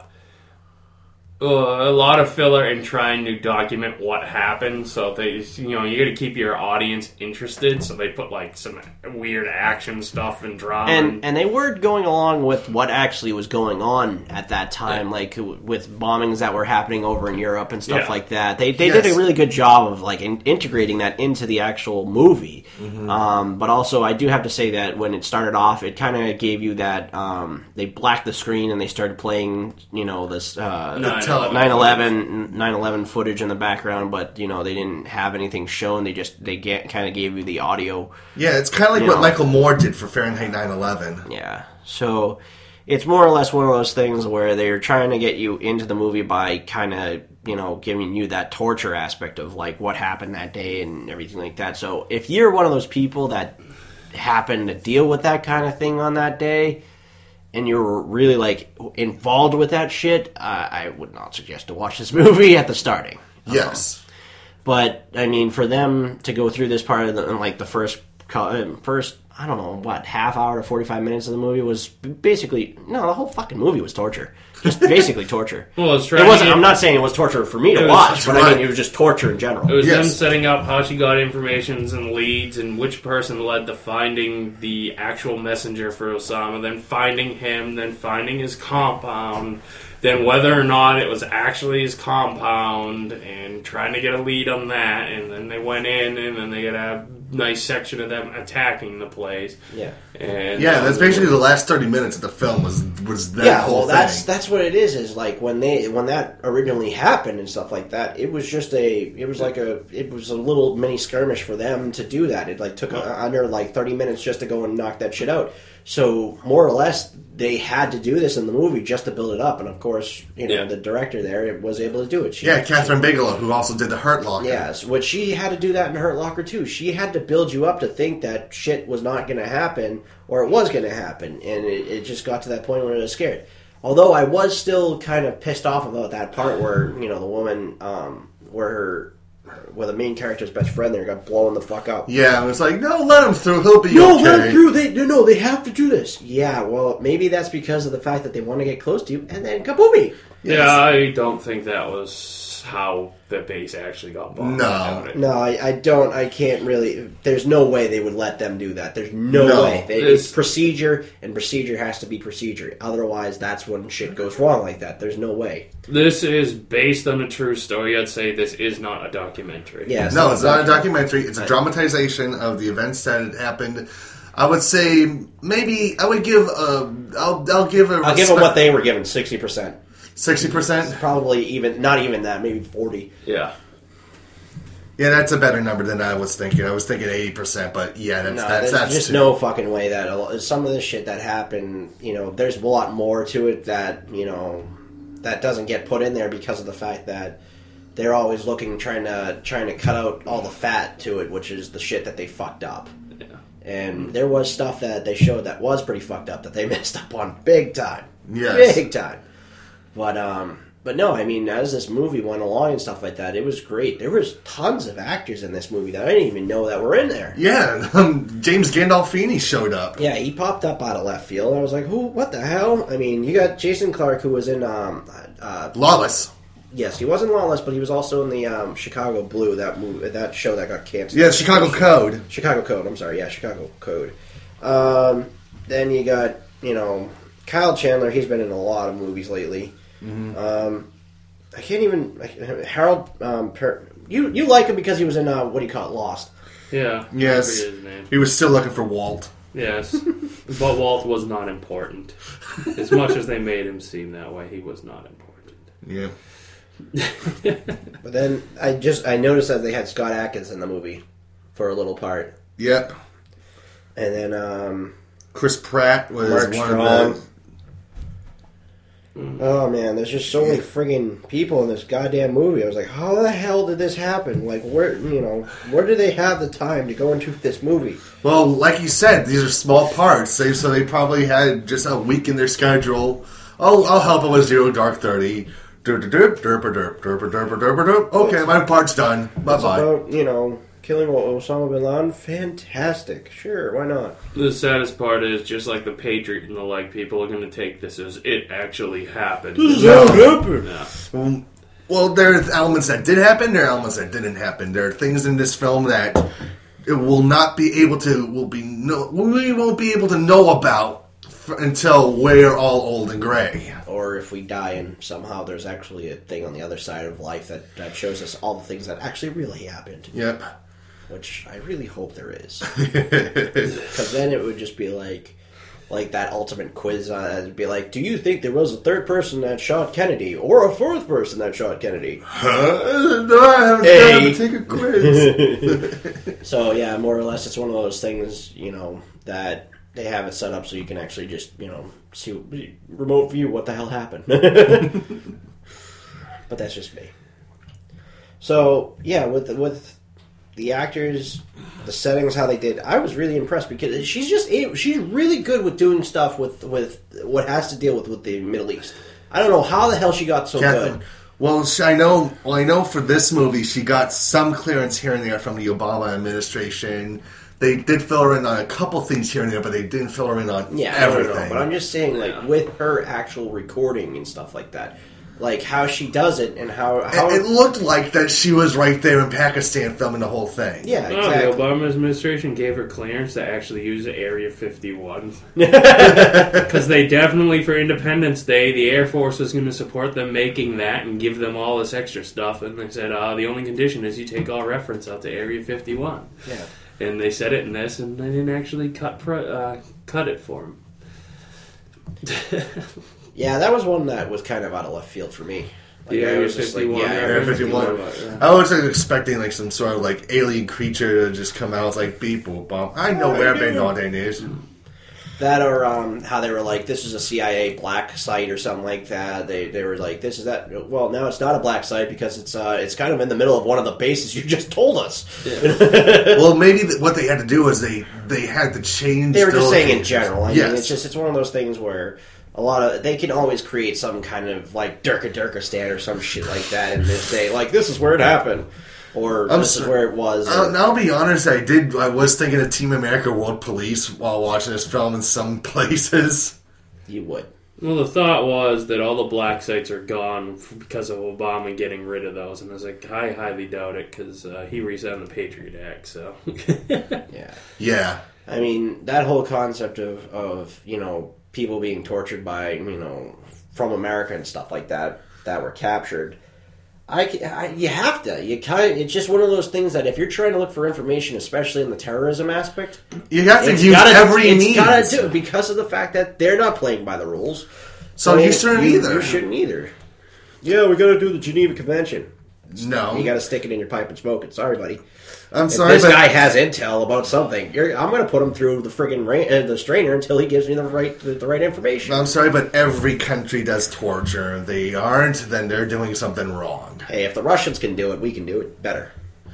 Speaker 7: uh, a lot of filler in trying to document what happened. So they, you know, you got to keep your audience interested. So they put like some weird action stuff and drama.
Speaker 2: And and they were going along with what actually was going on at that time, like with bombings that were happening over in Europe and stuff
Speaker 7: Yeah.
Speaker 2: like that. They they
Speaker 1: Yes.
Speaker 2: did a really good job of like in, integrating that into the actual movie. Um, but also, I do have to say that when it started off, it kind of gave you that um, they blacked the screen and they started playing, you know, this uh,
Speaker 1: tele-
Speaker 2: nine eleven nine eleven footage in the background, but you know they didn't have anything shown. They just they get kind of gave you the audio.
Speaker 1: Yeah, it's kind of like
Speaker 2: You
Speaker 1: what
Speaker 2: know.
Speaker 1: Michael Moore did for Fahrenheit nine eleven.
Speaker 2: Yeah. So it's more or less one of those things where they're trying to get you into the movie by kind of, you know, giving you that torture aspect of like what happened that day and everything like that. So if you're one of those people that happen to deal with that kind of thing on that day and you're really like involved with that shit, uh, I would not suggest to watch this movie at the starting.
Speaker 1: Yes.
Speaker 2: But I mean, for them to go through this part of the, like the first co- uh, first I don't know what half hour to forty five minutes of the movie was basically no, the whole fucking movie was torture, just basically torture.
Speaker 7: Well, it's
Speaker 2: it
Speaker 7: trying
Speaker 2: wasn't.
Speaker 7: to-
Speaker 2: I'm not saying it was torture for me to
Speaker 7: It was-
Speaker 2: watch, but I
Speaker 1: right.
Speaker 2: mean it was just torture in general.
Speaker 7: It was
Speaker 1: Yes.
Speaker 7: them setting up how she got informations and leads and which person led to finding the actual messenger for Osama, then finding him, then finding his compound, then whether or not it was actually his compound, and trying to get a lead on that, and then they went in, and then they got a nice section of them attacking the place.
Speaker 2: Yeah.
Speaker 7: And
Speaker 1: Yeah, that's basically the last thirty minutes of the film was was that
Speaker 2: yeah,
Speaker 1: whole
Speaker 2: well,
Speaker 1: thing.
Speaker 2: that's that's what it is. Is like when they when that originally happened and stuff like that. It was just a it was like a it was a little mini skirmish for them to do that. It like took a, under like thirty minutes just to go and knock that shit out. So more or less, they had to do this in the movie just to build it up. And of course, you know,
Speaker 7: Yeah.
Speaker 2: the director there was able to do it. She,
Speaker 1: yeah, Catherine Bigelow, who also did the Hurt Locker.
Speaker 2: Yes, which she had to do that in Hurt Locker too. She had to build you up to think that shit was not going to happen, or it was going to happen, and it, it just got to that point where I was scared. Although I was still kind of pissed off about that part where, you know, the woman, um, where her, where the main character's best friend there got blown the fuck up.
Speaker 1: Yeah, and it's like, no, let him through. He'll be
Speaker 2: No,
Speaker 1: okay.
Speaker 2: let him through. They no, no, they have to do this. Yeah, well, maybe that's because of the fact that they want to get close to you, and then kaboomie.
Speaker 7: Yeah, I don't think that was how the base actually got bombed.
Speaker 1: No.
Speaker 7: down it.
Speaker 2: No, I, I don't. I can't really. There's no way they would let them do that. There's no,
Speaker 1: No.
Speaker 2: way. They,
Speaker 7: It's-
Speaker 2: it's procedure, and procedure has to be procedure. Otherwise, that's when shit goes wrong like that. There's no way.
Speaker 7: This is based on a true story. I'd say this is not a documentary.
Speaker 2: Yeah.
Speaker 1: No, it's not a documentary. It's a dramatization of the events that had happened. I would say maybe I would give a. I'll, I'll give a.
Speaker 2: I'll give them what they were given, sixty percent.
Speaker 1: Sixty percent.
Speaker 2: Probably even not even that. Maybe forty.
Speaker 7: Yeah.
Speaker 1: Yeah, that's a better number than I was thinking. I was thinking eighty percent, but yeah, that's
Speaker 2: No,
Speaker 1: that's,
Speaker 2: there's
Speaker 1: that's
Speaker 2: just
Speaker 1: too-
Speaker 2: no fucking way that a lo- some of the shit that happened. You know, there's a lot more to it that you know that doesn't get put in there because of the fact that they're always looking, trying to trying to cut out all the fat to it, which is the shit that they fucked up.
Speaker 7: Yeah.
Speaker 2: And there was stuff that they showed that was pretty fucked up that they messed up on big time.
Speaker 1: Yes.
Speaker 2: Big time. But um, but no, I mean, as this movie went along and stuff like that, it was great. There was tons of actors in this movie that I didn't even know that were in there.
Speaker 1: Yeah, um, James Gandolfini showed up.
Speaker 2: Yeah, he popped up out of left field. I was like, who? What the hell? I mean, you got Jason Clarke, who was in um, uh,
Speaker 1: Lawless.
Speaker 2: Yes, he wasn't Lawless, but he was also in the um, Chicago Blue, that movie, that show that got canceled.
Speaker 1: Yeah, Chicago Code.
Speaker 2: Chicago Code, I'm sorry, yeah, Chicago Code. Um, then you got, you know, Kyle Chandler, he's been in a lot of movies lately. Mm-hmm. Um, I can't even... Harold... Um, per, you you like him because he was in, uh, what do you call it, Lost.
Speaker 7: Yeah.
Speaker 1: Yes.
Speaker 7: His name.
Speaker 1: He was still looking for Walt.
Speaker 7: Yes. But Walt was not important. As much as they made him seem that way, he was not important.
Speaker 1: Yeah.
Speaker 2: But then I just I noticed that they had Scott Adkins in the movie for a little part.
Speaker 1: Yep.
Speaker 2: And then um,
Speaker 1: Chris Pratt was
Speaker 2: Mark
Speaker 1: one
Speaker 2: Strong.
Speaker 1: of the...
Speaker 2: Oh man, there's just so many friggin' people in this goddamn movie. I was like, how the hell did this happen? Like, where you know, where do they have the time to go into this movie?
Speaker 1: Well, like you said, these are small parts, they, so they probably had just a week in their schedule. Oh, I'll help them with Zero Dark Thirty. Derp derp derp derp derp derp derp derp. Okay, my part's done. Bye
Speaker 2: It's
Speaker 1: bye.
Speaker 2: about, you know, killing Osama bin Laden. Fantastic. Sure, why not?
Speaker 7: The saddest part is, just like the Patriot and the like, people are going to take this as it actually happened. Yeah.
Speaker 1: Um, Well, there are elements that did happen. There are elements that didn't happen. There are things in this film that it will not be able to. Will be no. We won't be able to know about f- until we're all old and gray.
Speaker 2: Or if we die and somehow there's actually a thing on the other side of life that, that shows us all the things that actually really happened.
Speaker 1: Yep.
Speaker 2: Which I really hope there is. Because then it would just be like like that ultimate quiz. Uh, it'd be like, do you think there was a third person that shot Kennedy? Or a fourth person that shot Kennedy?
Speaker 1: Huh? No, I haven't
Speaker 2: Hey.
Speaker 1: time to take a quiz.
Speaker 2: So, yeah, more or less it's one of those things, you know, that they have it set up so you can actually just, you know, see remote view what the hell happened. But that's just me. So, yeah, with with the actors, the settings, how they did, I was really impressed because she's just she's really good with doing stuff with, with what has to deal with with the Middle East. I don't know how the hell she got so
Speaker 1: Catherine.
Speaker 2: good.
Speaker 1: Well, she- I know. Well, I know for this movie, she got some clearance here and there from the Obama administration. They did fill her in on a couple things here and there, but they didn't fill her in on
Speaker 2: Yeah,
Speaker 1: everything.
Speaker 2: I don't know, but I'm just saying, like, with her actual recording and stuff like that, like how she does it and how how
Speaker 1: it, it looked like that she was right there in Pakistan filming the whole thing.
Speaker 2: yeah,
Speaker 7: No,
Speaker 2: exactly.
Speaker 7: the Obama administration gave her clearance to actually use Area fifty-one. Because they definitely, for Independence Day, the Air Force was going to support them making that and give them all this extra stuff. And they said, uh, the only condition is you take all reference out to Area fifty-one.
Speaker 2: Yeah.
Speaker 7: And they said it in this, and they didn't actually cut pro- uh, cut it for him.
Speaker 2: Yeah, that was one that was kind of out of left field for me. Like,
Speaker 7: The
Speaker 2: I
Speaker 7: Area
Speaker 2: was just like,
Speaker 7: fifty-one,
Speaker 2: yeah,
Speaker 7: yeah.
Speaker 1: Area fifty-one.
Speaker 7: Yeah.
Speaker 1: I was like, expecting like some sort of like alien creature to just come out. It's like beep boop bump. I know where Bin Laden is.
Speaker 2: that or um, how they were like, this is a C I A black site or something like that. They they were like, this is that. Well, now it's not a black site because it's uh, it's kind of in the middle of one of the bases you just told us.
Speaker 1: Well, maybe th- what they had to do was they they had to change.
Speaker 2: They were just
Speaker 1: the
Speaker 2: saying in
Speaker 1: location.
Speaker 2: general. I
Speaker 1: yes.
Speaker 2: mean, it's just it's one of those things where a lot of they can always create some kind of like Durka Durkistan or some shit like that, and they say like this is where it happened, or
Speaker 1: I'm
Speaker 2: this is
Speaker 1: sorry.
Speaker 2: where it was.
Speaker 1: I'll,
Speaker 2: or-
Speaker 1: I'll be honest. I did. I was thinking of Team America: World Police while watching this film in some places.
Speaker 2: you would.
Speaker 7: Well, the thought was that all the black sites are gone f- because of Obama getting rid of those, and I was like, I highly doubt it because uh, he resigned the Patriot Act. So,
Speaker 2: Yeah.
Speaker 1: Yeah.
Speaker 2: I mean, that whole concept of, of, you know, people being tortured by, you know, from America and stuff like that, that were captured. I, ca- I you have to. You kind of, it's just one of those things that if you're trying to look for information, especially in the terrorism aspect,
Speaker 1: You have to
Speaker 2: it's
Speaker 1: use
Speaker 2: gotta,
Speaker 1: every
Speaker 2: it's
Speaker 1: means.
Speaker 2: gotta do because of the fact that they're not playing by the rules.
Speaker 1: So you shouldn't
Speaker 2: you,
Speaker 1: either.
Speaker 2: You shouldn't either. Yeah, we got to do the Geneva Convention.
Speaker 1: No,
Speaker 2: You got to stick it in your pipe and smoke it. Sorry, buddy.
Speaker 1: I'm
Speaker 2: If
Speaker 1: sorry,
Speaker 2: this
Speaker 1: but
Speaker 2: guy has intel about something, you're, I'm going to put him through the friggin' ra- uh, the strainer until he gives me the right the, the right information.
Speaker 1: I'm sorry, but every country does torture. If they aren't, then they're doing something wrong.
Speaker 2: Hey, if the Russians can do it, we can do it better.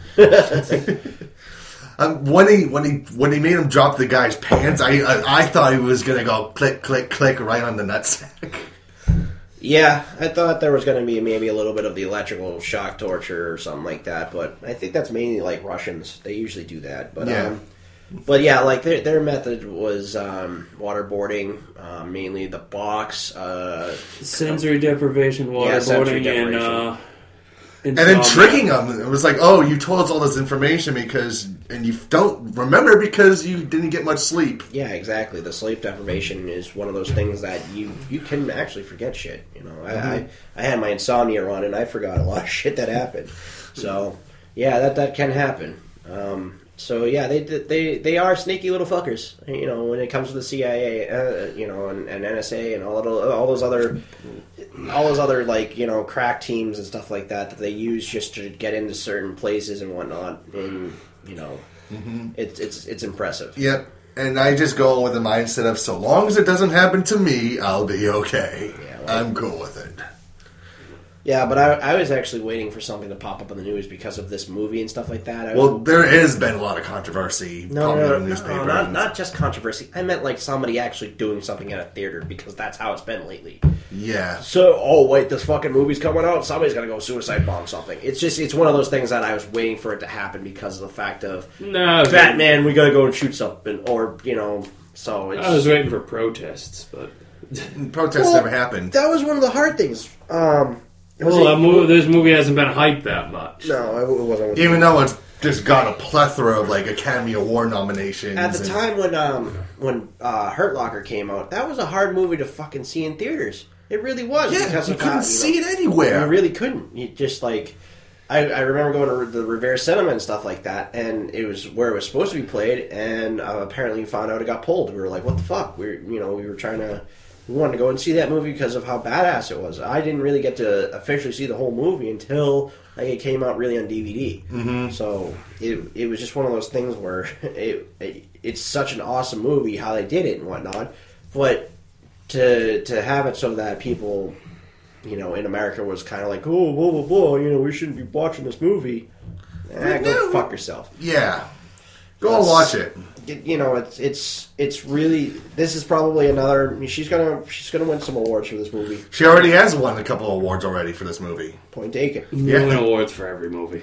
Speaker 1: Um, when he when he when he made him drop the guy's pants, I I, I thought he was gonna go click click click right on the nutsack.
Speaker 2: Yeah, I thought there was going to be maybe a little bit of the electrical shock torture or something like that, but I think that's mainly like Russians. They usually do that. But
Speaker 1: Yeah.
Speaker 2: um, but yeah, like their their method was um, waterboarding, uh, mainly the box. Uh,
Speaker 7: Sensory deprivation,
Speaker 2: Yeah, sensory
Speaker 7: waterboarding, and
Speaker 2: deprivation.
Speaker 7: uh,
Speaker 1: And then tricking them. It was like, oh, you told us all this information because, and you don't remember because you didn't get much sleep.
Speaker 2: Yeah, exactly. The sleep deprivation is one of those things that you, you can actually forget shit. You know, I, I I had my insomnia run and I forgot a lot of shit that happened. So yeah, that that can happen. Um, so yeah, they they they are sneaky little fuckers. You know, when it comes to the C I A, uh, you know, and, and N S A and all that, all those other. all those other, like, you know, crack teams and stuff like that that they use just to get into certain places and whatnot. And, you know, mm-hmm. it's it's it's impressive.
Speaker 1: Yep. And I just go with the mindset of, so long as it doesn't happen to me, I'll be okay.
Speaker 2: Yeah, well,
Speaker 1: I'm cool with it.
Speaker 2: Yeah, but I, I was actually waiting for something to pop up in the news because of this movie and stuff like that. I was,
Speaker 1: Well, there has been a lot of controversy.
Speaker 2: no,
Speaker 1: probably
Speaker 2: no,
Speaker 1: in
Speaker 2: no,
Speaker 1: the
Speaker 2: no,
Speaker 1: newspaper.
Speaker 2: not,
Speaker 1: and-
Speaker 2: not just controversy. I meant, like, somebody actually doing something at a theater because that's how it's been lately.
Speaker 1: Yeah.
Speaker 2: So, oh, wait, this fucking movie's coming out. Somebody's going to go suicide bomb something. It's just, it's one of those things that I was waiting for it to happen because of the fact of,
Speaker 7: No,
Speaker 2: Batman, we got to go and shoot something. Or, you know, so it's...
Speaker 7: I was waiting for protests, but
Speaker 1: Protests
Speaker 2: Well,
Speaker 1: never happened.
Speaker 2: That was one of the hard things. Um, it was
Speaker 7: well,
Speaker 2: a-
Speaker 7: that movie, this movie hasn't been hyped that much.
Speaker 2: No, it wasn't.
Speaker 1: Even though it's just got a plethora of, like, Academy Award nominations.
Speaker 2: At the
Speaker 1: and-
Speaker 2: time when um, when uh, Hurt Locker came out, that was a hard movie to fucking see in theaters. It really was.
Speaker 1: Yeah,
Speaker 2: because
Speaker 1: you
Speaker 2: of
Speaker 1: couldn't
Speaker 2: how,
Speaker 1: see
Speaker 2: know,
Speaker 1: it anywhere.
Speaker 2: You really couldn't. You just, like... I, I remember going to the Revere Cinema and stuff like that, and it was where it was supposed to be played, and uh, apparently we found out it got pulled. We were like, what the fuck? We were, you know, we were trying to... We wanted to go and see that movie because of how badass it was. I didn't really get to officially see the whole movie until like it came out really on D V D. Mm-hmm. So it it was just one of those things where it, it it's such an awesome movie how they did it and whatnot, but to to have it so that people, you know, in America was kind of like, oh, blah blah blah, you know, we shouldn't be watching this movie. Eh, go fuck yourself.
Speaker 1: Yeah. Go and watch it.
Speaker 2: You know, it's it's it's really. This is probably another. I mean, she's gonna she's gonna win some awards for this movie.
Speaker 1: She already has won a couple of awards already for this movie.
Speaker 2: Point taken.
Speaker 7: You
Speaker 1: Yeah.
Speaker 7: win awards for every movie.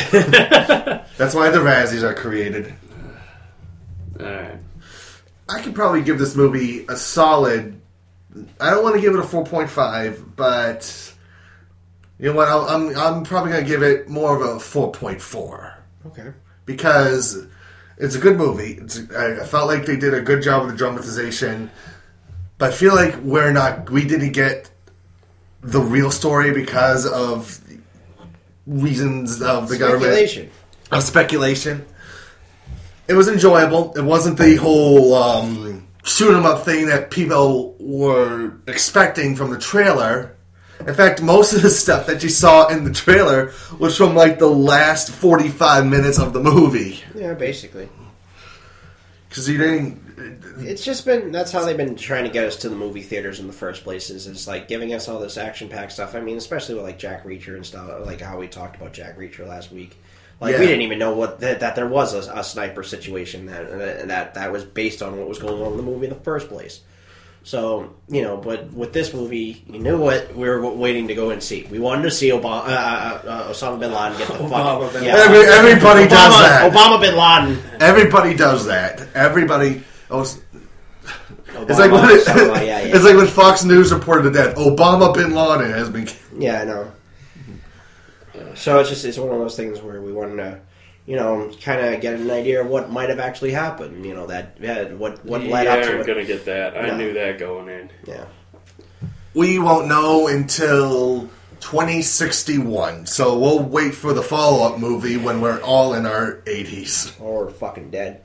Speaker 1: That's why the Razzies are created.
Speaker 7: Alright.
Speaker 1: I could probably give this movie a solid... I don't want to give it a four point five, but... You know what? I'll, I'm I'm probably going to give it more of a four point four.
Speaker 2: Okay.
Speaker 1: Because it's a good movie. It's, I, I felt like they did a good job with the dramatization. But I feel like we're not... We didn't get the real story because of reasons of the government.
Speaker 2: Speculation.
Speaker 1: Of speculation. It was enjoyable. It wasn't the whole um, shoot 'em up thing that people were expecting from the trailer. In fact, most of the stuff that you saw in the trailer was from like the last forty-five minutes of the movie.
Speaker 2: Yeah, basically.
Speaker 1: Because you didn't.
Speaker 2: It's just been that's how they've been trying to get us to the movie theaters in the first place. Is, is like giving us all this action packed stuff. I mean, especially with like Jack Reacher and stuff. Like how we talked about Jack Reacher last week. Like
Speaker 1: Yeah.
Speaker 2: we didn't even know what that, that there was a, a sniper situation that and that that was based on what was going on in the movie in the first place. So you know, but with this movie, you knew what we were waiting to go and see. We wanted to see Obama, uh, uh, uh, Osama bin Laden get the
Speaker 7: Obama
Speaker 2: fuck.
Speaker 7: bin
Speaker 2: Yeah,
Speaker 1: Every, everybody
Speaker 2: Obama,
Speaker 1: does that.
Speaker 2: Obama bin Laden.
Speaker 1: Everybody does that. Everybody. Oh, it's
Speaker 2: Obama,
Speaker 1: like when it,
Speaker 2: Osama, yeah, yeah.
Speaker 1: it's like when Fox News reported the death. Obama bin Laden has been.
Speaker 2: Yeah, I know. So it's just it's one of those things where we wanted to, you know, kind of get an idea of what might have actually happened. You know, that yeah, what what led
Speaker 7: yeah,
Speaker 2: up to
Speaker 7: I'm
Speaker 2: it.
Speaker 7: gonna get that. I
Speaker 2: No.
Speaker 7: knew that going in.
Speaker 2: Yeah.
Speaker 1: We won't know until twenty sixty-one, so we'll wait for the follow-up movie when we're all in our eighties.
Speaker 2: Or fucking dead.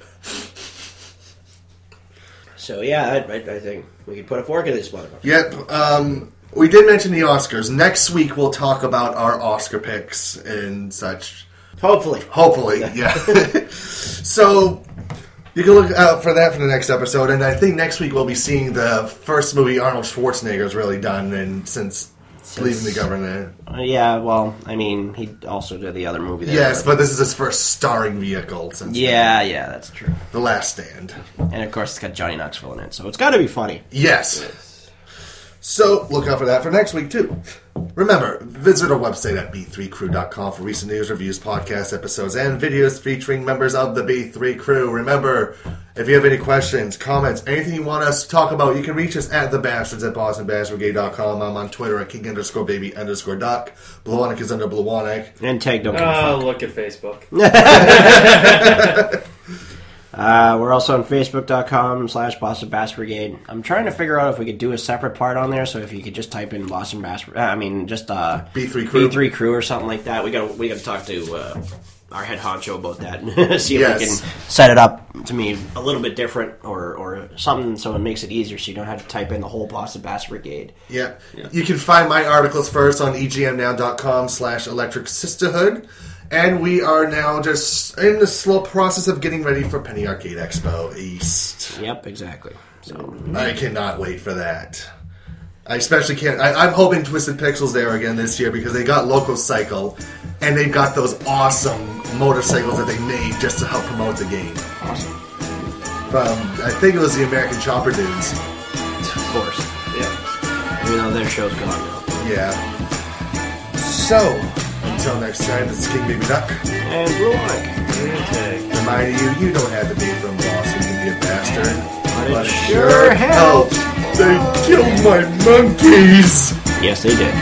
Speaker 2: So yeah, I, I, I think we could put a fork in this motherfucker.
Speaker 1: Yep. Um, we did mention the Oscars. Next week we'll talk about our Oscar picks and such.
Speaker 2: Hopefully.
Speaker 1: Hopefully, yeah. So you can look out for that for the next episode, and I think next week we'll be seeing the first movie Arnold Schwarzenegger's really done, and since, leaving the government.
Speaker 2: Uh, yeah, well, I mean, he also did the other movie. There,
Speaker 1: Yes, but this is his first starring vehicle since
Speaker 2: yeah, yeah, that's true.
Speaker 1: The Last Stand.
Speaker 2: And of course, it's got Johnny Knoxville in it, so it's got to be funny.
Speaker 1: Yes. So look out for that for next week, too. Remember, visit our website at b three crew dot com for recent news, reviews, podcast episodes, and videos featuring members of the B three Crew. Remember, if you have any questions, comments, anything you want us to talk about, you can reach us at thebastards at boston bash brigade dot com. I'm on Twitter at king underscore baby underscore duck. Bluewonic is under Bluewonic.
Speaker 2: And Tag don't give a
Speaker 7: Oh,
Speaker 2: fuck.
Speaker 7: look at Facebook.
Speaker 2: Uh, we're also on facebook.com slash Boston Bass Brigade. I'm trying to figure out if we could do a separate part on there, so if you could just type in Boston Bass, uh, I mean, just uh,
Speaker 1: B three Crew.
Speaker 2: B three Crew or something like that. We got we got to talk to uh, our head honcho about that. See if
Speaker 1: Yes.
Speaker 2: we can set it up to me a little bit different or, or something so it makes it easier so you don't have to type in the whole Boston Bass Brigade.
Speaker 1: Yeah. You can find my articles first on e g m now dot com slash electric sisterhood. And we are now just in the slow process of getting ready for Penny Arcade Expo East.
Speaker 2: Yep, exactly. So
Speaker 1: I cannot wait for that. I especially can't. I, I'm hoping Twisted Pixel's there again this year because they got Loco Cycle and they've got those awesome motorcycles that they made just to help promote the game.
Speaker 2: awesome.
Speaker 1: From, I think it was the American Chopper dudes.
Speaker 2: Of course.
Speaker 7: Yeah.
Speaker 2: Even though their show's gone now.
Speaker 1: Yeah. So, until next time, this is King Baby Duck.
Speaker 2: And Bluewonic.
Speaker 1: Reminding you, you don't have to be from Boston to be a bastard.
Speaker 2: But it sure helps.
Speaker 1: They killed my monkeys!
Speaker 2: Yes, they did.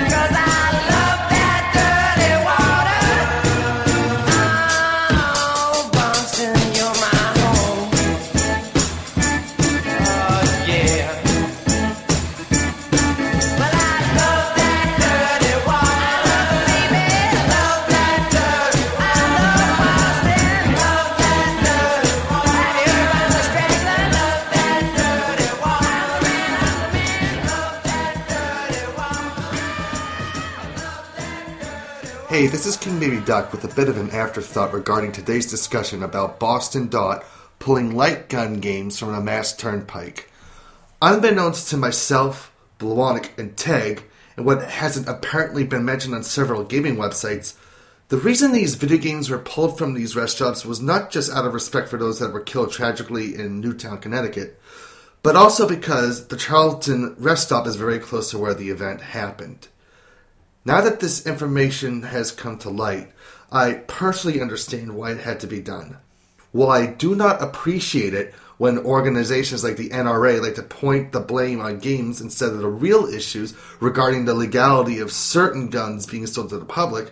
Speaker 1: Hey, this is King Baby Duck with a bit of an afterthought regarding today's discussion about Boston Dot pulling light gun games from a mass turnpike. Unbeknownst to myself, Bluewonic, and Teg, and what hasn't apparently been mentioned on several gaming websites, the reason these video games were pulled from these rest stops was not just out of respect for those that were killed tragically in Newtown, Connecticut, but also because the Charlton rest stop is very close to where the event happened. Now that this information has come to light, I personally understand why it had to be done. While I do not appreciate it when organizations like the N R A like to point the blame on games instead of the real issues regarding the legality of certain guns being sold to the public,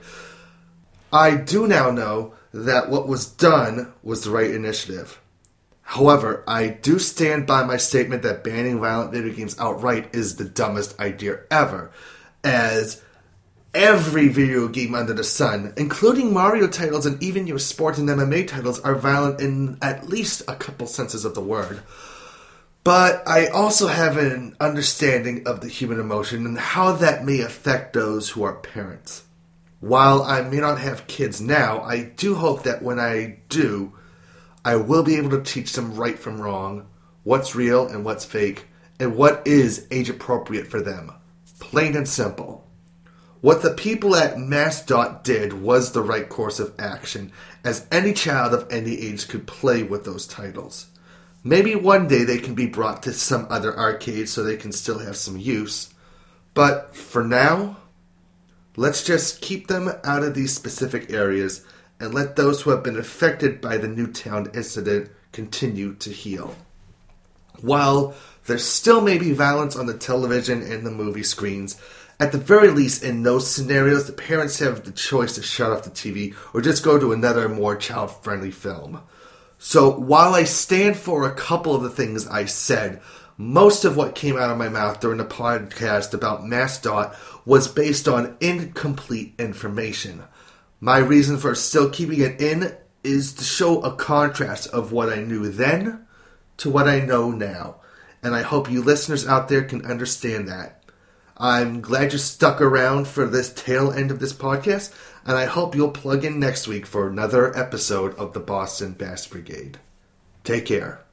Speaker 1: I do now know that what was done was the right initiative. However, I do stand by my statement that banning violent video games outright is the dumbest idea ever, as every video game under the sun, including Mario titles and even your sports and M M A titles, are violent in at least a couple senses of the word. But I also have an understanding of the human emotion and how that may affect those who are parents. While I may not have kids now, I do hope that when I do, I will be able to teach them right from wrong, what's real and what's fake, and what is age appropriate for them. Plain and simple. What the people at MassDot did was the right course of action, as any child of any age could play with those titles. Maybe one day they can be brought to some other arcade so they can still have some use. But for now, let's just keep them out of these specific areas and let those who have been affected by the Newtown incident continue to heal. While there still may be violence on the television and the movie screens, at the very least, in those scenarios, the parents have the choice to shut off the T V or just go to another more child-friendly film. So while I stand for a couple of the things I said, most of what came out of my mouth during the podcast about MassDot was based on incomplete information. My reason for still keeping it in is to show a contrast of what I knew then to what I know now. And I hope you listeners out there can understand that. I'm glad you stuck around for this tail end of this podcast, and I hope you'll plug in next week for another episode of the Boston Bass Brigade. Take care.